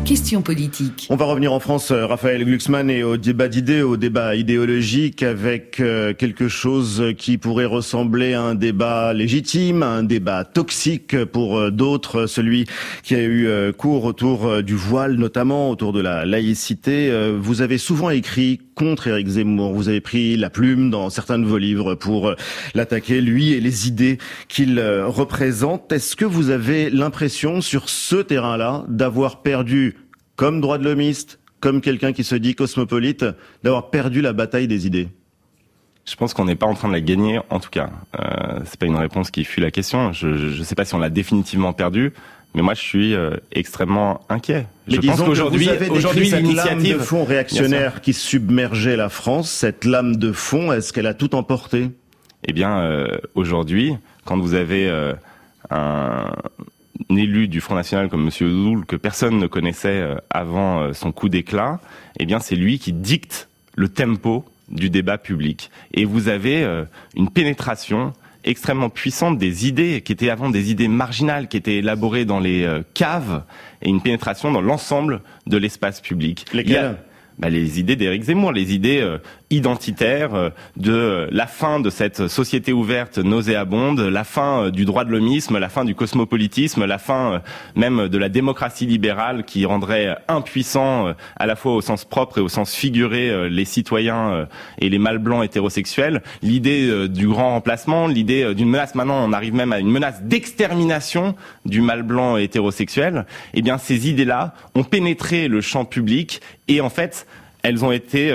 Question politique. On va revenir en France, Raphaël Glucksmann, et au débat d'idées, au débat idéologique, avec quelque chose qui pourrait ressembler à un débat légitime, à un débat toxique pour d'autres, celui qui a eu cours autour du voile, notamment autour de la laïcité. Vous avez souvent écrit contre Éric Zemmour, vous avez pris la plume dans certains de vos livres pour l'attaquer, lui et les idées qu'il représente. Est-ce que vous avez l'impression, sur ce terrain-là, d'avoir perdu, comme droit de l'homiste, comme quelqu'un qui se dit cosmopolite, d'avoir perdu la bataille des idées? Je pense qu'on n'est pas en train de la gagner, en tout cas. C'est pas une réponse qui fuit la question. Je sais pas si on l'a définitivement perdue, mais moi je suis extrêmement inquiet. Mais je pense qu'aujourd'hui, cette lame de fond réactionnaire qui submergeait la France, cette lame de fond, est-ce qu'elle a tout emporté? Eh bien, aujourd'hui, quand vous avez un élu du Front National comme Monsieur Oudul, que personne ne connaissait avant son coup d'éclat, eh bien c'est lui qui dicte le tempo du débat public. Et vous avez une pénétration extrêmement puissante des idées qui étaient avant des idées marginales, qui étaient élaborées dans les caves, et une pénétration dans l'ensemble de l'espace public. Lesquelles? Les idées d'Éric Zemmour, les idées identitaires de la fin de cette société ouverte nauséabonde, la fin du droit de l'homisme, la fin du cosmopolitisme, la fin même de la démocratie libérale qui rendrait impuissants à la fois au sens propre et au sens figuré les citoyens et les mâles blancs hétérosexuels, l'idée du grand remplacement, l'idée d'une menace, maintenant on arrive même à une menace d'extermination du mâle blanc hétérosexuel. Eh bien ces idées-là ont pénétré le champ public et en fait elles ont été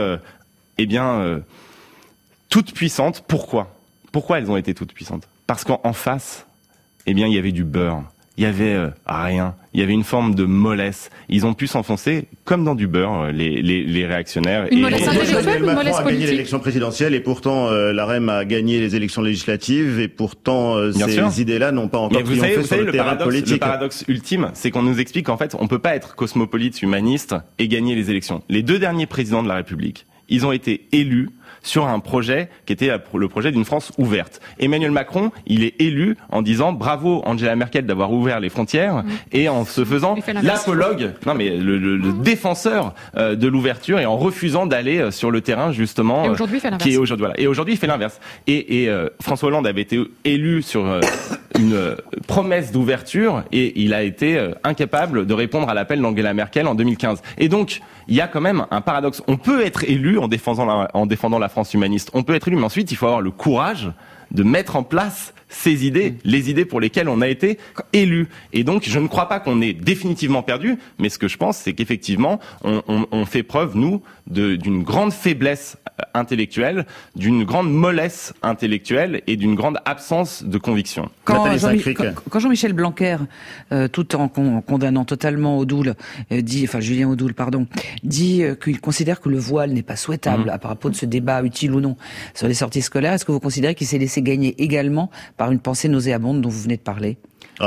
toutes puissantes. Pourquoi elles ont été toutes puissantes? Parce qu'en face, il y avait du beurre. Il y avait rien. Il y avait une forme de mollesse. Ils ont pu s'enfoncer comme dans du beurre, les réactionnaires. Une mollesse intellectuelle, une mollesse politique. Macron a gagné l'élection présidentielle et pourtant l'AREM a gagné les élections législatives et pourtant ces idées-là n'ont pas encore triomphé sur le terrain politique. Le paradoxe ultime, c'est qu'on nous explique qu'en fait, on peut pas être cosmopolite, humaniste et gagner les élections. Les deux derniers présidents de la République, ils ont été élus sur un projet qui était le projet d'une France ouverte. Emmanuel Macron, il est élu en disant bravo Angela Merkel d'avoir ouvert les frontières et en se faisant l'apologue, le défenseur de l'ouverture et en refusant d'aller sur le terrain justement. Et aujourd'hui, il fait l'inverse. Et aujourd'hui, il fait l'inverse. Et François Hollande avait été élu sur une promesse d'ouverture et il a été incapable de répondre à l'appel d'Angela Merkel en 2015. Et donc, il y a quand même un paradoxe. On peut être élu en défendant la France humaniste. On peut être élu, mais ensuite, il faut avoir le courage de mettre en place ces idées, les idées pour lesquelles on a été élu. Et donc, je ne crois pas qu'on ait définitivement perdu, mais ce que je pense, c'est qu'effectivement, on fait preuve, nous, d'une grande faiblesse intellectuelle, d'une grande mollesse intellectuelle et d'une grande absence de conviction. Quand Jean-Michel Blanquer, tout en condamnant totalement Julien Oudul, dit qu'il considère que le voile n'est pas souhaitable à propos de ce débat utile ou non sur les sorties scolaires, est-ce que vous considérez qu'il s'est laissé gagner également par une pensée nauséabonde dont vous venez de parler?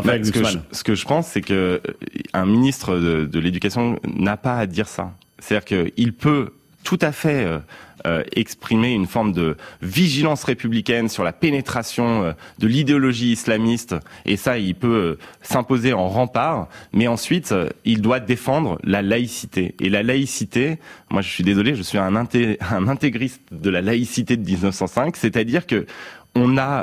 Ce que je pense, c'est que un ministre de l'Éducation n'a pas à dire ça. C'est-à-dire qu'il peut tout à fait exprimer une forme de vigilance républicaine sur la pénétration de l'idéologie islamiste, et ça, il peut s'imposer en rempart, mais ensuite, il doit défendre la laïcité. Et la laïcité, moi je suis désolé, je suis un intégriste de la laïcité de 1905, c'est-à-dire que on a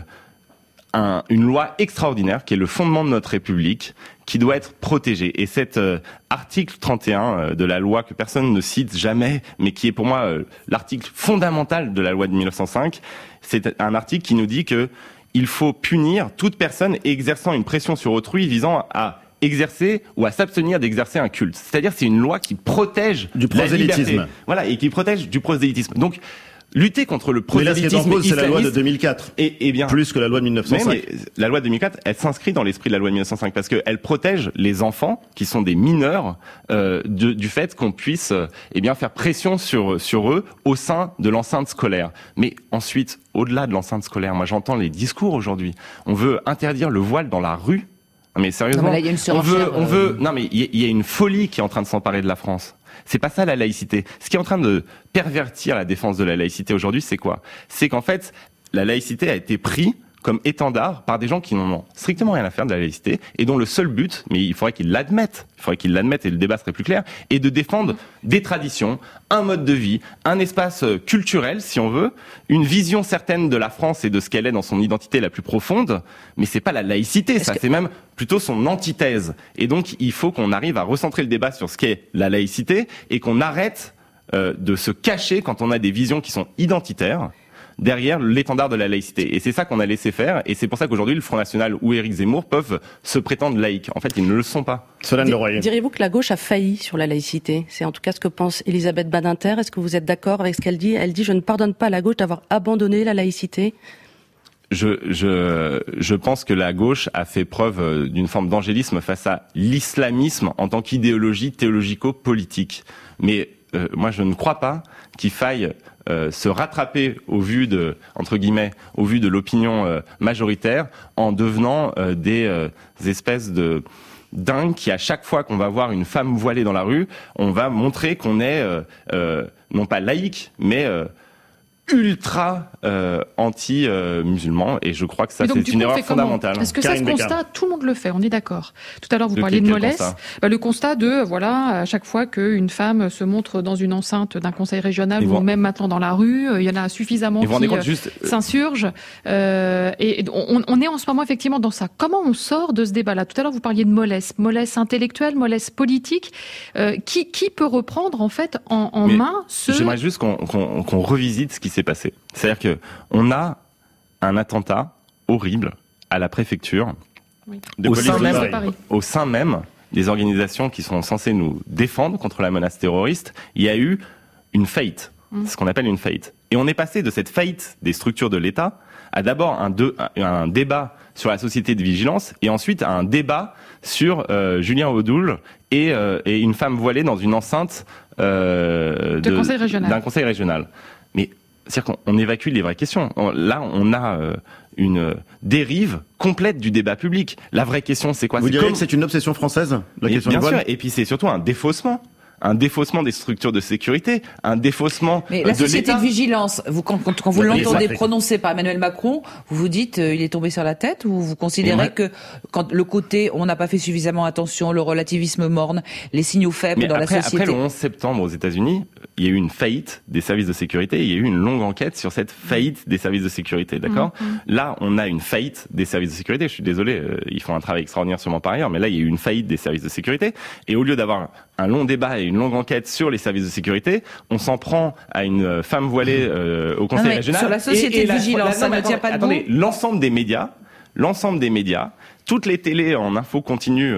une loi extraordinaire qui est le fondement de notre République, qui doit être protégé. Et cet article 31 de la loi que personne ne cite jamais, mais qui est pour moi l'article fondamental de la loi de 1905, c'est un article qui nous dit que il faut punir toute personne exerçant une pression sur autrui visant à exercer ou à s'abstenir d'exercer un culte. C'est-à-dire c'est une loi qui protège du prosélytisme. Voilà, et qui protège du prosélytisme. Donc lutter contre le prosélytisme islamiste. Mais là, ce qui est en cause, c'est la loi de 2004. Et bien, plus que la loi de 1905. Mais la loi de 2004, elle s'inscrit dans l'esprit de la loi de 1905 parce qu'elle protège les enfants qui sont des mineurs du fait qu'on puisse faire pression sur eux au sein de l'enceinte scolaire. Mais ensuite, au-delà de l'enceinte scolaire, moi j'entends les discours aujourd'hui. On veut interdire le voile dans la rue. Mais sérieusement, non, mais là, il y a une surenchère, non mais il y a une folie qui est en train de s'emparer de la France. C'est pas ça la laïcité. Ce qui est en train de pervertir la défense de la laïcité aujourd'hui, c'est quoi? C'est qu'en fait, la laïcité a été prise comme étendard par des gens qui n'en ont strictement rien à faire de la laïcité et dont le seul but, mais il faudrait qu'ils l'admettent et le débat serait plus clair, est de défendre des traditions, un mode de vie, un espace culturel, si on veut, une vision certaine de la France et de ce qu'elle est dans son identité la plus profonde, mais c'est pas la laïcité, c'est même plutôt son antithèse. Et donc, il faut qu'on arrive à recentrer le débat sur ce qu'est la laïcité et qu'on arrête de se cacher quand on a des visions qui sont identitaires derrière l'étendard de la laïcité. Et c'est ça qu'on a laissé faire, et c'est pour ça qu'aujourd'hui le Front National ou Éric Zemmour peuvent se prétendre laïcs. En fait, ils ne le sont pas. Solène Leroyer. Diriez-vous que la gauche a failli sur la laïcité ? C'est en tout cas ce que pense Elisabeth Badinter. Est-ce que vous êtes d'accord avec ce qu'elle dit ? Elle dit « Je ne pardonne pas à la gauche d'avoir abandonné la laïcité ». Je pense que la gauche a fait preuve d'une forme d'angélisme face à l'islamisme en tant qu'idéologie théologico-politique. Mais moi, je ne crois pas qu'il faille se rattraper au vu de, entre guillemets, au vu de l'opinion majoritaire en devenant des espèces de dingues qui, à chaque fois qu'on va voir une femme voilée dans la rue, on va montrer qu'on est non pas laïque, mais ultra anti-musulman, et je crois que ça c'est une erreur fondamentale. Est-ce que ça se constate ? Tout le monde le fait, on est d'accord. Tout à l'heure vous parliez de mollesse. Le constat de, voilà, à chaque fois qu'une femme se montre dans une enceinte d'un conseil régional ou même maintenant dans la rue, il y en a suffisamment qui s'insurgent. Et on est en ce moment effectivement dans ça. Comment on sort de ce débat-là ? Tout à l'heure vous parliez de mollesse intellectuelle, mollesse politique. Qui peut reprendre en fait en main ce... J'aimerais juste qu'on revisite ce qui s'est passé. C'est-à-dire que on a un attentat horrible à la préfecture, au sein même des organisations qui sont censées nous défendre contre la menace terroriste. Il y a eu une faillite, ce qu'on appelle une faillite. Et on est passé de cette faillite des structures de l'État à d'abord un débat sur la société de vigilance et ensuite à un débat sur Julien Audoul et une femme voilée dans une enceinte d'un conseil régional. Mais c'est-à-dire qu'on évacue les vraies questions. Là, on a une dérive complète du débat public. La vraie question, c'est quoi ? Vous diriez que c'est une obsession française, la question du voile ? Bien sûr, et puis c'est surtout un défaussement des structures de sécurité, un défaussement de l'État. Mais la société de vigilance, quand vous l'entendez prononcé par Emmanuel Macron, vous vous dites il est tombé sur la tête, ou vous considérez que quand le côté on n'a pas fait suffisamment attention, le relativisme morne, les signaux faibles dans la société. Après le 11 septembre aux États-Unis, il y a eu une faillite des services de sécurité, il y a eu une longue enquête sur cette faillite des services de sécurité, d'accord ? Là, on a une faillite des services de sécurité, je suis désolé, ils font un travail extraordinaire sûrement par ailleurs, mais là, il y a eu une faillite des services de sécurité, et au lieu d'avoir un long débat et une longue enquête sur les services de sécurité, on s'en prend à une femme voilée au conseil régional. Sur la société de vigilance, ça ne tient pas debout. L'ensemble des médias, toutes les télés en info continue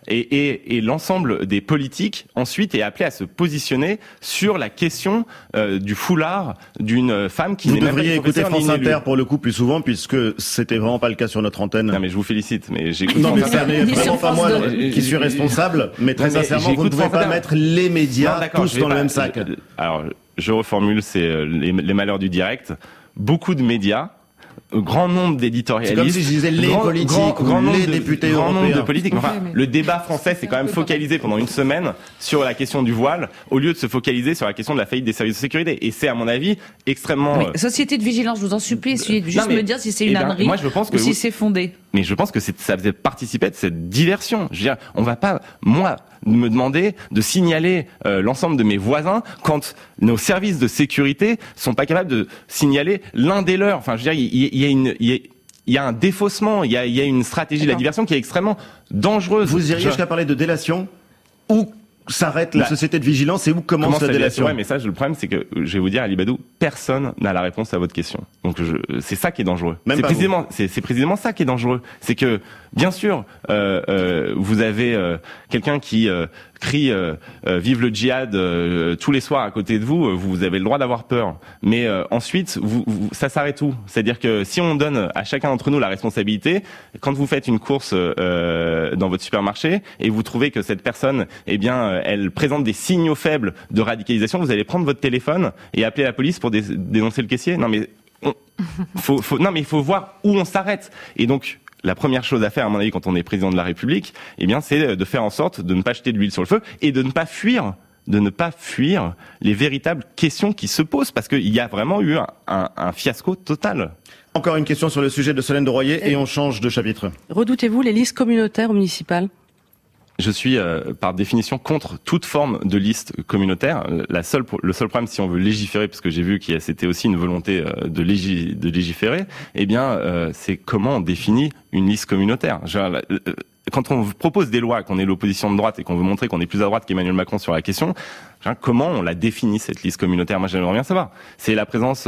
et l'ensemble des politiques ensuite est appelé à se positionner sur la question du foulard d'une femme qui n'est même pas... Vous devriez écouter France Inter pour le coup plus souvent, puisque c'était vraiment pas le cas sur notre antenne. Non mais je vous félicite, mais j'écoute. Non mais c'est vraiment pas moi qui suis responsable, mais très sincèrement vous ne pouvez pas mettre les médias tous dans le même sac. Alors je reformule, c'est les malheurs du direct. Beaucoup de médias, grand nombre d'éditorialistes. C'est comme si je disais les politiques, les députés européens. Grand nombre de politiques. Enfin, le débat français s'est quand même focalisé pendant une semaine sur la question du voile, au lieu de se focaliser sur la question de la faillite des services de sécurité. Et c'est, à mon avis, extrêmement... Société de vigilance, je vous en supplie, essayez de juste me dire si c'est une ânerie ou si c'est fondé. Mais je pense que ça faisait participer de cette diversion. Je veux dire, on va pas, moi, me demander de signaler l'ensemble de mes voisins quand nos services de sécurité sont pas capables de signaler l'un des leurs. Enfin, je veux dire, il y a un défaussement, il y a une stratégie de la diversion qui est extrêmement dangereuse. Vous iriez jusqu'à parler de délation ou s'arrête la société de vigilance et où commence la délation? Ouais, mais ça, le problème, c'est que, je vais vous dire, Ali Badou, personne n'a la réponse à votre question. Donc, c'est ça qui est dangereux. C'est précisément ça qui est dangereux. C'est que, bien sûr, vous avez quelqu'un qui crie vive le djihad tous les soirs à côté de vous, vous avez le droit d'avoir peur. Mais ensuite, ça s'arrête où? C'est-à-dire que si on donne à chacun d'entre nous la responsabilité, quand vous faites une course dans votre supermarché et vous trouvez que cette personne, eh bien, elle présente des signaux faibles de radicalisation, vous allez prendre votre téléphone et appeler la police pour dénoncer le caissier. Non mais il faut voir où on s'arrête. Et donc la première chose à faire, à mon avis, quand on est président de la République, eh bien, c'est de faire en sorte de ne pas jeter de l'huile sur le feu et de ne pas fuir de ne pas fuir les véritables questions qui se posent, parce qu'il y a vraiment eu un fiasco total. Encore une question sur le sujet de Solène de Royer et on change de chapitre. Redoutez-vous les listes communautaires ou municipales ? Je suis par définition contre toute forme de liste communautaire. Le seul problème, si on veut légiférer, parce que j'ai vu qu'il y a c'était aussi une volonté de légiférer, eh bien, c'est comment on définit une liste communautaire. Quand on propose des lois, qu'on est l'opposition de droite et qu'on veut montrer qu'on est plus à droite qu'Emmanuel Macron sur la question, comment on la définit cette liste communautaire ? Moi, j'aimerais bien savoir. C'est la présence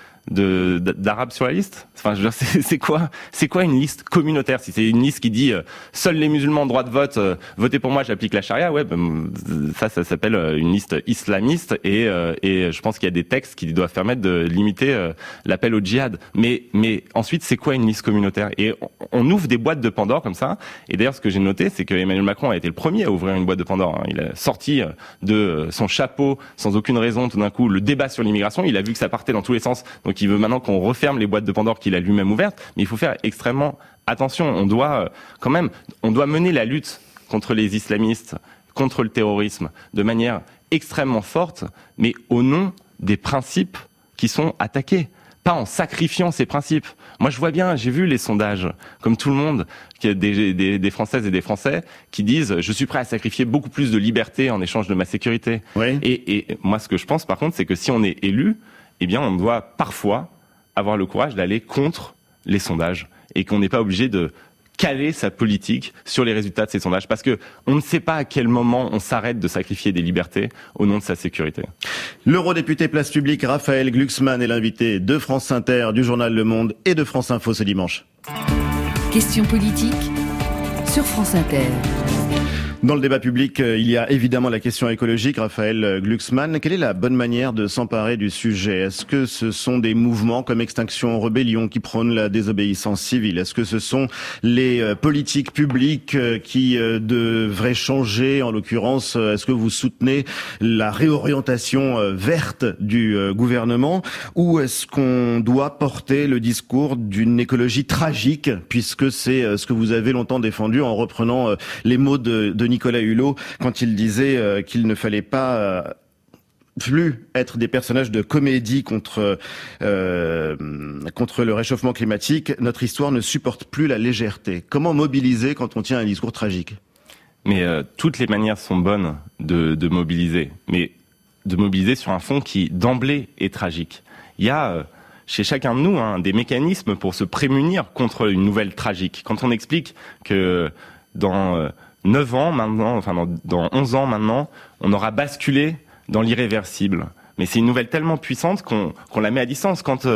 d'Arabes sur la liste ? Enfin, je veux dire, c'est quoi une liste communautaire ? Si c'est une liste qui dit seuls les musulmans ont droit de vote, votez pour moi, j'applique la charia, ouais, ça s'appelle une liste islamiste et je pense qu'il y a des textes qui doivent permettre de limiter l'appel au djihad. Mais ensuite, c'est quoi une liste communautaire ? Et on ouvre des boîtes de Pandore comme ça. Et d'ailleurs, ce que j'ai noté, c'est que Emmanuel Macron a été le premier à ouvrir une boîte de Pandore. Il a sorti de son chapeau, sans aucune raison, tout d'un coup, le débat sur l'immigration. Il a vu que ça partait dans tous les sens. Donc, il veut maintenant qu'on referme les boîtes de Pandore qu'il a lui-même ouvertes. Mais il faut faire extrêmement attention. On doit mener la lutte contre les islamistes, contre le terrorisme, de manière extrêmement forte, mais au nom des principes qui sont attaqués. Pas en sacrifiant ces principes. Moi, je vois bien, j'ai vu les sondages, comme tout le monde, qu'il y a des Françaises et des Français qui disent « je suis prêt à sacrifier beaucoup plus de liberté en échange de ma sécurité oui. ». Et moi, ce que je pense, par contre, c'est que si on est élu, eh bien, on doit parfois avoir le courage d'aller contre les sondages et qu'on n'est pas obligé de caler sa politique sur les résultats de ces sondages, parce que on ne sait pas à quel moment on s'arrête de sacrifier des libertés au nom de sa sécurité. L'eurodéputé Place Publique Raphaël Glucksmann est l'invité de France Inter, du journal Le Monde et de France Info ce dimanche. Question politique sur France Inter. Dans le débat public, il y a évidemment la question écologique. Raphaël Glucksmann, quelle est la bonne manière de s'emparer du sujet ? Est-ce que ce sont des mouvements comme Extinction Rebellion qui prônent la désobéissance civile ? Est-ce que ce sont les politiques publiques qui devraient changer ? En l'occurrence, est-ce que vous soutenez la réorientation verte du gouvernement ? Ou est-ce qu'on doit porter le discours d'une écologie tragique, puisque c'est ce que vous avez longtemps défendu en reprenant les mots de Nicolas Hulot quand il disait qu'il ne fallait pas plus être des personnages de comédie contre le réchauffement climatique. Notre histoire ne supporte plus la légèreté. Comment mobiliser quand on tient un discours tragique ? Mais toutes les manières sont bonnes de mobiliser, mais de mobiliser sur un fond qui d'emblée est tragique. Il y a chez chacun de nous des mécanismes pour se prémunir contre une nouvelle tragique. Quand on explique que dans 9 ans maintenant, enfin dans 11 ans maintenant, on aura basculé dans l'irréversible. Mais c'est une nouvelle tellement puissante qu'on la met à distance. Quand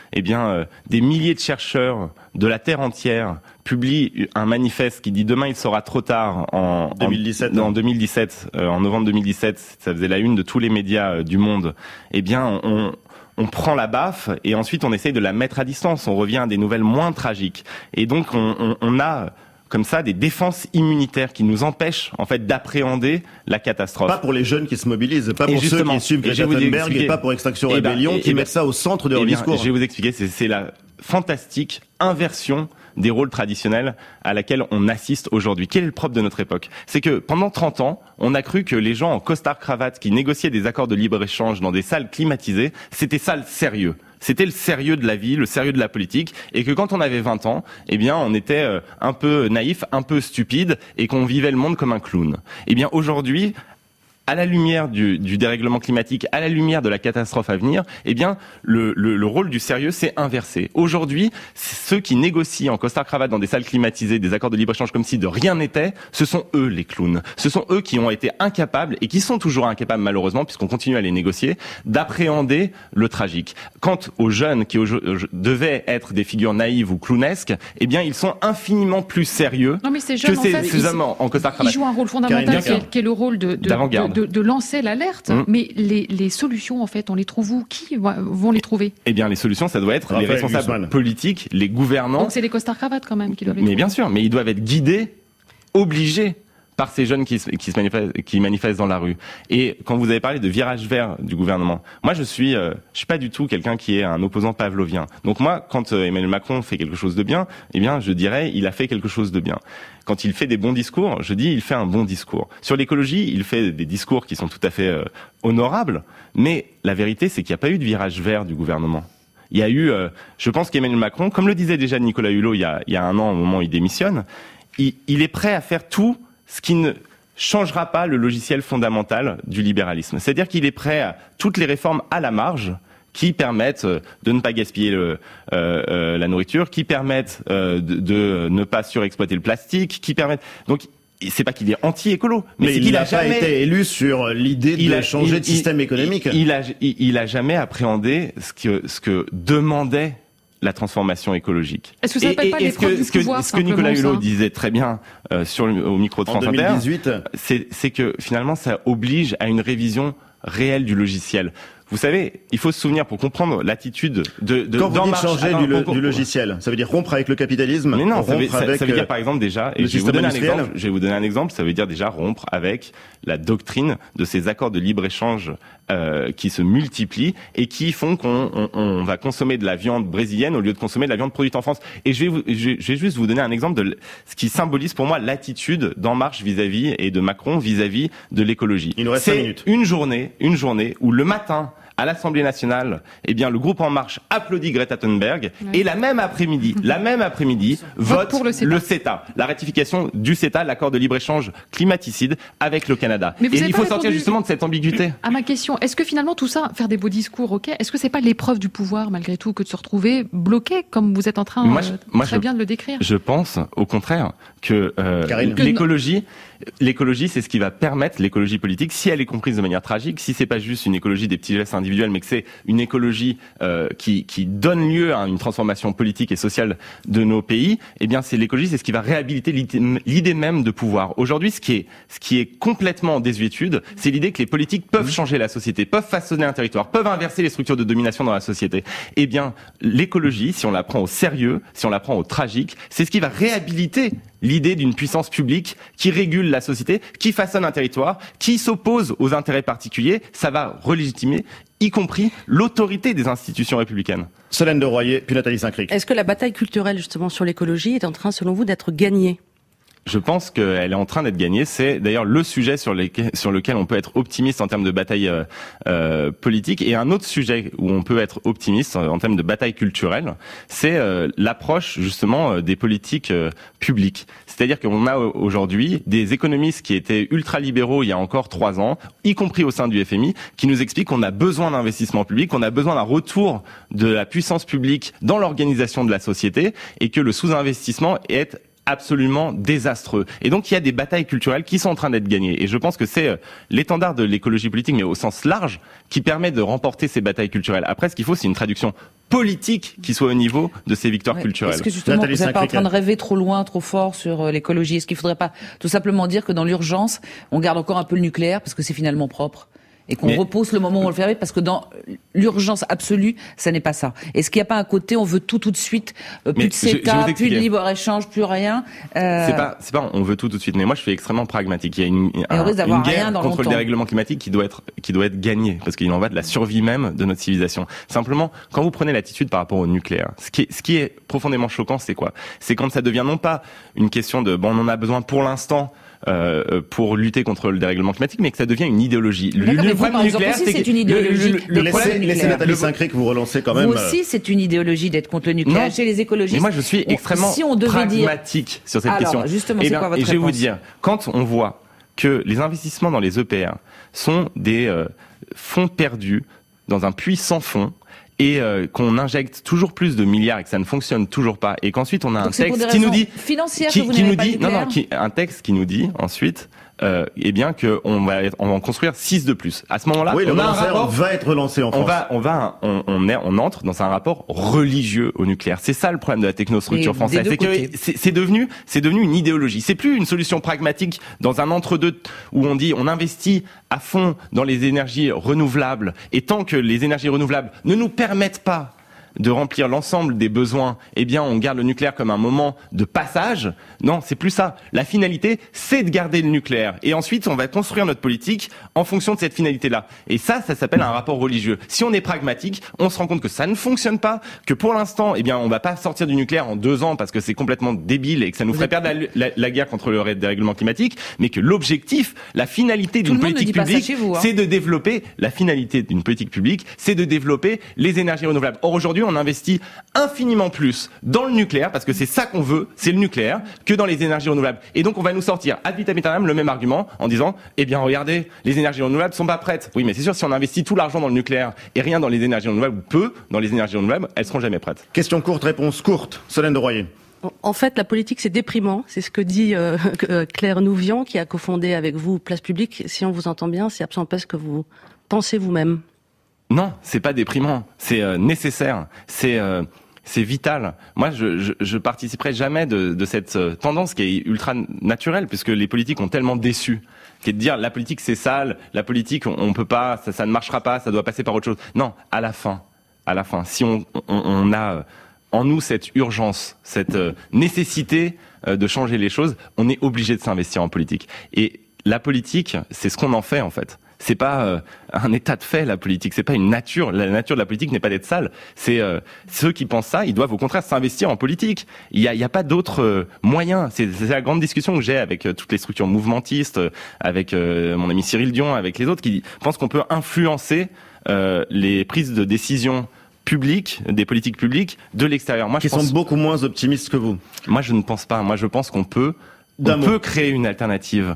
des milliers de chercheurs de la Terre entière publient un manifeste qui dit demain il sera trop tard en 2017, en novembre 2017, ça faisait la une de tous les médias du monde. Eh bien, on prend la baffe et ensuite on essaye de la mettre à distance. On revient à des nouvelles moins tragiques. Et donc on a comme ça des défenses immunitaires qui nous empêchent en fait d'appréhender la catastrophe. Pas pour les jeunes qui se mobilisent, pas pour ceux qui suivent Greta Thunberg et pas pour Extinction Rebellion qui mettent ça au centre de leur discours. Je vais vous expliquer, c'est la fantastique inversion des rôles traditionnels à laquelle on assiste aujourd'hui. Quel est le propre de notre époque ? C'est que pendant 30 ans, on a cru que les gens en costard-cravate qui négociaient des accords de libre-échange dans des salles climatisées, c'était ça le sérieux. C'était le sérieux de la vie, le sérieux de la politique, et que quand on avait 20 ans, eh bien, on était un peu naïf, un peu stupide, et qu'on vivait le monde comme un clown. Eh bien, aujourd'hui, à la lumière du dérèglement climatique, à la lumière de la catastrophe à venir, eh bien, le rôle du sérieux s'est inversé. Aujourd'hui, ceux qui négocient en costard-cravate dans des salles climatisées des accords de libre-échange comme si de rien n'était, ce sont eux les clowns. Ce sont eux qui ont été incapables, et qui sont toujours incapables malheureusement, puisqu'on continue à les négocier, d'appréhender le tragique. Quant aux jeunes qui devaient être des figures naïves ou clownesques, eh bien, ils sont infiniment plus sérieux que ces hommes en costard-cravate. Ils jouent un rôle fondamental qui est le rôle de lancer l'alerte, mais les solutions, en fait, on les trouve où ? Qui vont les trouver ? Eh bien, les solutions, ça doit être les responsables politiques, les gouvernants. Donc c'est les costards-cravates, quand même, qui doivent les trouver. Mais bien sûr, mais ils doivent être guidés, obligés par ces jeunes qui manifestent dans la rue. Et quand vous avez parlé de virage vert du gouvernement, moi je suis pas du tout quelqu'un qui est un opposant pavlovien. Donc moi, quand Emmanuel Macron fait quelque chose de bien, eh bien je dirais il a fait quelque chose de bien. Quand il fait des bons discours, je dis il fait un bon discours. Sur l'écologie, il fait des discours qui sont tout à fait honorables, mais la vérité c'est qu'il n'y a pas eu de virage vert du gouvernement. Il y a eu, je pense qu'Emmanuel Macron, comme le disait déjà Nicolas Hulot il y a un an au moment où il démissionne, il est prêt à faire tout ce qui ne changera pas le logiciel fondamental du libéralisme. C'est-à-dire qu'il est prêt à toutes les réformes à la marge qui permettent de ne pas gaspiller la nourriture, qui permettent de ne pas surexploiter le plastique, qui permettent... Donc, c'est pas qu'il est anti-écolo, mais il n'a pas été élu sur l'idée de changer de système économique. Il a jamais appréhendé ce que demandait la transformation écologique. Est-ce que ça s'appelle pas l'épreuve du pouvoir, ce que Nicolas Hulot disait très bien au micro de France Inter, 2018, c'est que finalement ça oblige à une révision réelle du logiciel. Vous savez, il faut se souvenir pour comprendre l'attitude de quand vous dites changer du logiciel, ça veut dire rompre avec le capitalisme. Mais non, ça veut dire par exemple déjà, et je vais vous donner un exemple, ça veut dire déjà rompre avec la doctrine de ces accords de libre-échange qui se multiplient et qui font qu'on va consommer de la viande brésilienne au lieu de consommer de la viande produite en France. Et je vais juste vous donner un exemple de ce qui symbolise pour moi l'attitude d'En Marche vis-à-vis et de Macron vis-à-vis de l'écologie. Il nous reste 5 minutes. Une journée où le matin, à l'Assemblée nationale, eh bien, le groupe En Marche applaudit Greta Thunberg et la même après-midi, vote pour le CETA, la ratification du CETA, l'accord de libre-échange climaticide avec le Canada. Et il faut sortir justement de cette ambiguïté. À ma question, est-ce que finalement tout ça, faire des beaux discours, ok, est-ce que c'est pas l'épreuve du pouvoir malgré tout que de se retrouver bloqué comme vous êtes en train très bien de le décrire? Je pense au contraire que l'écologie, c'est ce qui va permettre l'écologie politique, si elle est comprise de manière tragique, si c'est pas juste une écologie des petits gestes individuels, mais que c'est une écologie qui donne lieu à une transformation politique et sociale de nos pays, eh bien c'est l'écologie, c'est ce qui va réhabiliter l'idée même de pouvoir. Aujourd'hui, ce qui est complètement en désuétude, c'est l'idée que les politiques peuvent changer la société, peuvent façonner un territoire, peuvent inverser les structures de domination dans la société. Eh bien, l'écologie, si on la prend au sérieux, si on la prend au tragique, c'est ce qui va réhabiliter l'idée d'une puissance publique qui régule la société, qui façonne un territoire, qui s'oppose aux intérêts particuliers. Ça va relégitimer, y compris l'autorité des institutions républicaines. Solène de Royer, puis Nathalie Saint-Cric. Est-ce que la bataille culturelle, justement, sur l'écologie est en train, selon vous, d'être gagnée ? Je pense qu'elle est en train d'être gagnée. C'est d'ailleurs le sujet sur lequel on peut être optimiste en termes de bataille politique. Et un autre sujet où on peut être optimiste en termes de bataille culturelle, c'est l'approche justement des politiques publiques. C'est-à-dire qu'on a aujourd'hui des économistes qui étaient ultra-libéraux il y a encore 3 ans, y compris au sein du FMI, qui nous expliquent qu'on a besoin d'investissement public, qu'on a besoin d'un retour de la puissance publique dans l'organisation de la société et que le sous-investissement est absolument désastreux. Et donc il y a des batailles culturelles qui sont en train d'être gagnées. Et je pense que c'est l'étendard de l'écologie politique, mais au sens large, qui permet de remporter ces batailles culturelles. Après, ce qu'il faut, c'est une traduction politique qui soit au niveau de ces victoires culturelles. Est-ce que justement, vous n'êtes pas en train de rêver trop loin, trop fort sur l'écologie? Est-ce qu'il ne faudrait pas tout simplement dire que dans l'urgence, on garde encore un peu le nucléaire parce que c'est finalement propre? Et qu'on repousse le moment où on le fait, parce que dans l'urgence absolue, ça n'est pas ça. Est-ce qu'il n'y a pas un côté, on veut tout de suite, plus de CETA, plus de libre-échange, plus rien C'est pas on veut tout de suite, mais moi je suis extrêmement pragmatique. Il y a une guerre contre le dérèglement climatique qui doit être gagnée, parce qu'il en va de la survie même de notre civilisation. Simplement, quand vous prenez l'attitude par rapport au nucléaire, ce qui est profondément choquant, c'est quoi? C'est quand ça devient non pas une question de on en a besoin pour l'instant, pour lutter contre le dérèglement climatique, mais que ça devient une idéologie. Le problème nucléaire, c'est une idéologie. Laissez Nathalie Saint-Cric vous relancer quand même. Vous aussi, c'est une idéologie d'être contre le nucléaire chez les écologistes. Mais moi, je suis extrêmement pragmatique sur cette question. Justement, c'est quoi votre réponse ? Et je vais vous dire, quand on voit que les investissements dans les EPR sont des fonds perdus dans un puits sans fond, et qu'on injecte toujours plus de milliards et que ça ne fonctionne toujours pas, et qu'ensuite on a un texte qui nous dit un texte qui nous dit ensuite eh bien que on va en construire 6 de plus. À ce moment-là, oui, le rapport va être relancé en France. On entre dans un rapport religieux au nucléaire. C'est ça le problème de la technostructure française, c'est que c'est devenu une idéologie. C'est plus une solution pragmatique dans un entre-deux où on dit on investit à fond dans les énergies renouvelables, et tant que les énergies renouvelables ne nous permettent pas de remplir l'ensemble des besoins, eh bien, on garde le nucléaire comme un moment de passage. Non, c'est plus ça. La finalité, c'est de garder le nucléaire. Et ensuite, on va construire notre politique en fonction de cette finalité-là. Et ça s'appelle un rapport religieux. Si on est pragmatique, on se rend compte que ça ne fonctionne pas, que pour l'instant, eh bien, on va pas sortir du nucléaire en 2 ans parce que c'est complètement débile et que ça nous ferait perdre la guerre contre le dérèglement climatique, mais que l'objectif, la finalité d'une politique publique, c'est de développer la finalité d'une politique publique, c'est de développer les énergies renouvelables. Or, aujourd'hui, on investit infiniment plus dans le nucléaire, parce que c'est ça qu'on veut, c'est le nucléaire, que dans les énergies renouvelables. Et donc, on va nous sortir ad vitam aeternam le même argument en disant, eh bien, regardez, les énergies renouvelables sont pas prêtes. Oui, mais c'est sûr, si on investit tout l'argent dans le nucléaire et rien dans les énergies renouvelables, ou peu dans les énergies renouvelables, elles seront jamais prêtes. Question courte, réponse courte. Solène de Royer. En fait, la politique, c'est déprimant. C'est ce que dit Claire Nouvian, qui a cofondé avec vous Place Publique. Si on vous entend bien, c'est absolument pas ce que vous pensez vous-même. Non, c'est pas déprimant. C'est nécessaire. C'est vital. Moi, je participerai jamais de cette tendance qui est ultra naturelle, puisque les politiques ont tellement déçu, qui est de dire la politique c'est sale, la politique on peut pas, ça ne marchera pas, ça doit passer par autre chose. Non, à la fin, si on a en nous cette urgence, cette nécessité de changer les choses, on est obligé de s'investir en politique. Et la politique, c'est ce qu'on en fait en fait. C'est pas un état de fait, la politique. C'est pas une nature. La nature de la politique n'est pas d'être sale. C'est ceux qui pensent ça, ils doivent au contraire s'investir en politique. Il y a pas d'autre moyen. C'est la grande discussion que j'ai avec toutes les structures mouvementistes, avec mon ami Cyril Dion, avec les autres qui pensent qu'on peut influencer les prises de décision publiques, des politiques publiques de l'extérieur. Moi, qui sont beaucoup moins optimistes que vous. Moi, je ne pense pas. Moi, je pense qu'on peut créer une alternative.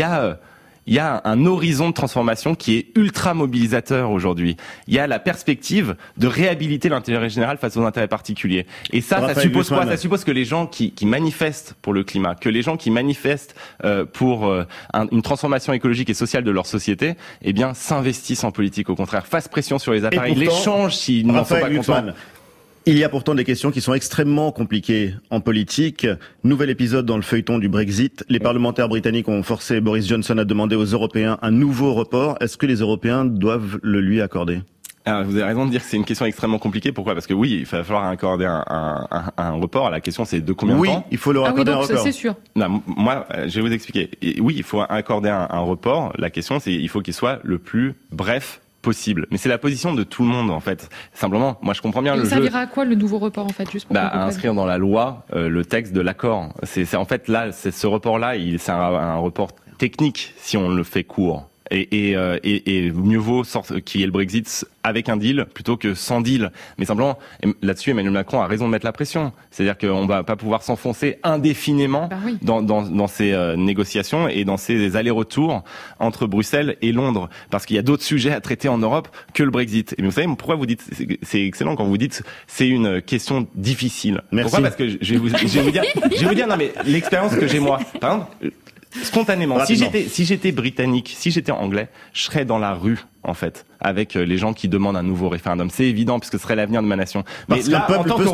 Il y a un horizon de transformation qui est ultra mobilisateur aujourd'hui. Il y a la perspective de réhabiliter l'intérêt général face aux intérêts particuliers. Et ça suppose quoi ? Ça suppose que les gens qui manifestent pour le climat, que les gens qui manifestent pour une transformation écologique et sociale de leur société, eh bien, s'investissent en politique, au contraire, fassent pression sur les appareils, les changent s'ils n'en sont pas contents. Il y a pourtant des questions qui sont extrêmement compliquées en politique. Nouvel épisode dans le feuilleton du Brexit. Les parlementaires britanniques ont forcé Boris Johnson à demander aux Européens un nouveau report. Est-ce que les Européens doivent le lui accorder ? Alors, vous avez raison de dire que c'est une question extrêmement compliquée. Pourquoi ? Parce que oui, il va falloir accorder un report. La question, c'est de combien de temps ? Oui, il faut leur accorder un report. C'est sûr. Non, moi, je vais vous expliquer. Oui, il faut accorder un report. La question, c'est il faut qu'il soit le plus bref possible. Mais c'est la position de tout le monde, en fait. Simplement, moi, je comprends bien le jeu. Ça servira à quoi, le nouveau report, en fait, juste pour à inscrire dans la loi le texte de l'accord. C'est en fait, là, ce report-là, c'est un report technique, si on le fait court. Et mieux vaut qu'il y ait le Brexit avec un deal plutôt que sans deal. Mais simplement, là-dessus, Emmanuel Macron a raison de mettre la pression. C'est-à-dire qu'on va pas pouvoir s'enfoncer indéfiniment dans ces négociations et dans ces allers-retours entre Bruxelles et Londres. Parce qu'il y a d'autres sujets à traiter en Europe que le Brexit. Et vous savez, pourquoi vous dites, c'est excellent quand vous dites, c'est une question difficile. Merci. Pourquoi ? Parce que je vais vous dire, non mais l'expérience que j'ai moi, par exemple, spontanément, si j'étais britannique, si j'étais anglais, je serais dans la rue, en fait, avec les gens qui demandent un nouveau référendum. C'est évident, puisque ce serait l'avenir de ma nation. Mais là,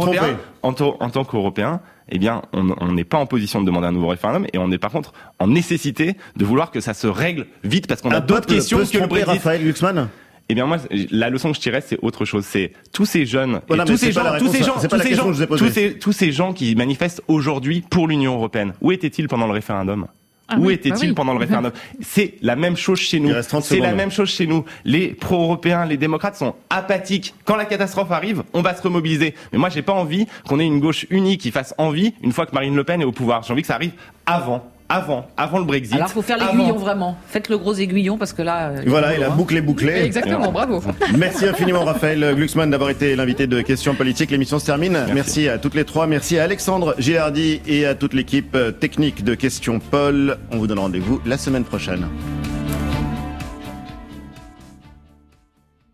en tant qu'Européen, eh bien, on n'est pas en position de demander un nouveau référendum, et on est par contre en nécessité de vouloir que ça se règle vite, parce qu'on a d'autres questions que le Brexit. Raphaël Glucksmann ? Eh bien moi, la leçon que je tirais, c'est autre chose. C'est tous ces jeunes, tous ces gens qui manifestent aujourd'hui pour l'Union européenne. Où étaient-ils pendant le référendum ? Où étaient-ils pendant le référendum ? C'est la même chose chez nous. La même chose chez nous. Les pro-européens, les démocrates sont apathiques. Quand la catastrophe arrive, on va se remobiliser. Mais moi, j'ai pas envie qu'on ait une gauche unie qui fasse envie une fois que Marine Le Pen est au pouvoir. J'ai envie que ça arrive avant le Brexit. Alors, faut faire l'aiguillon, vraiment. Faites le gros aiguillon, parce que là... Voilà, il a bouclé. Exactement, bravo. Merci infiniment, Raphaël Glucksmann, d'avoir été l'invité de Questions Politiques. L'émission se termine. Merci à toutes les trois. Merci à Alexandre Gilardi et à toute l'équipe technique de Questions Paul. On vous donne rendez-vous la semaine prochaine.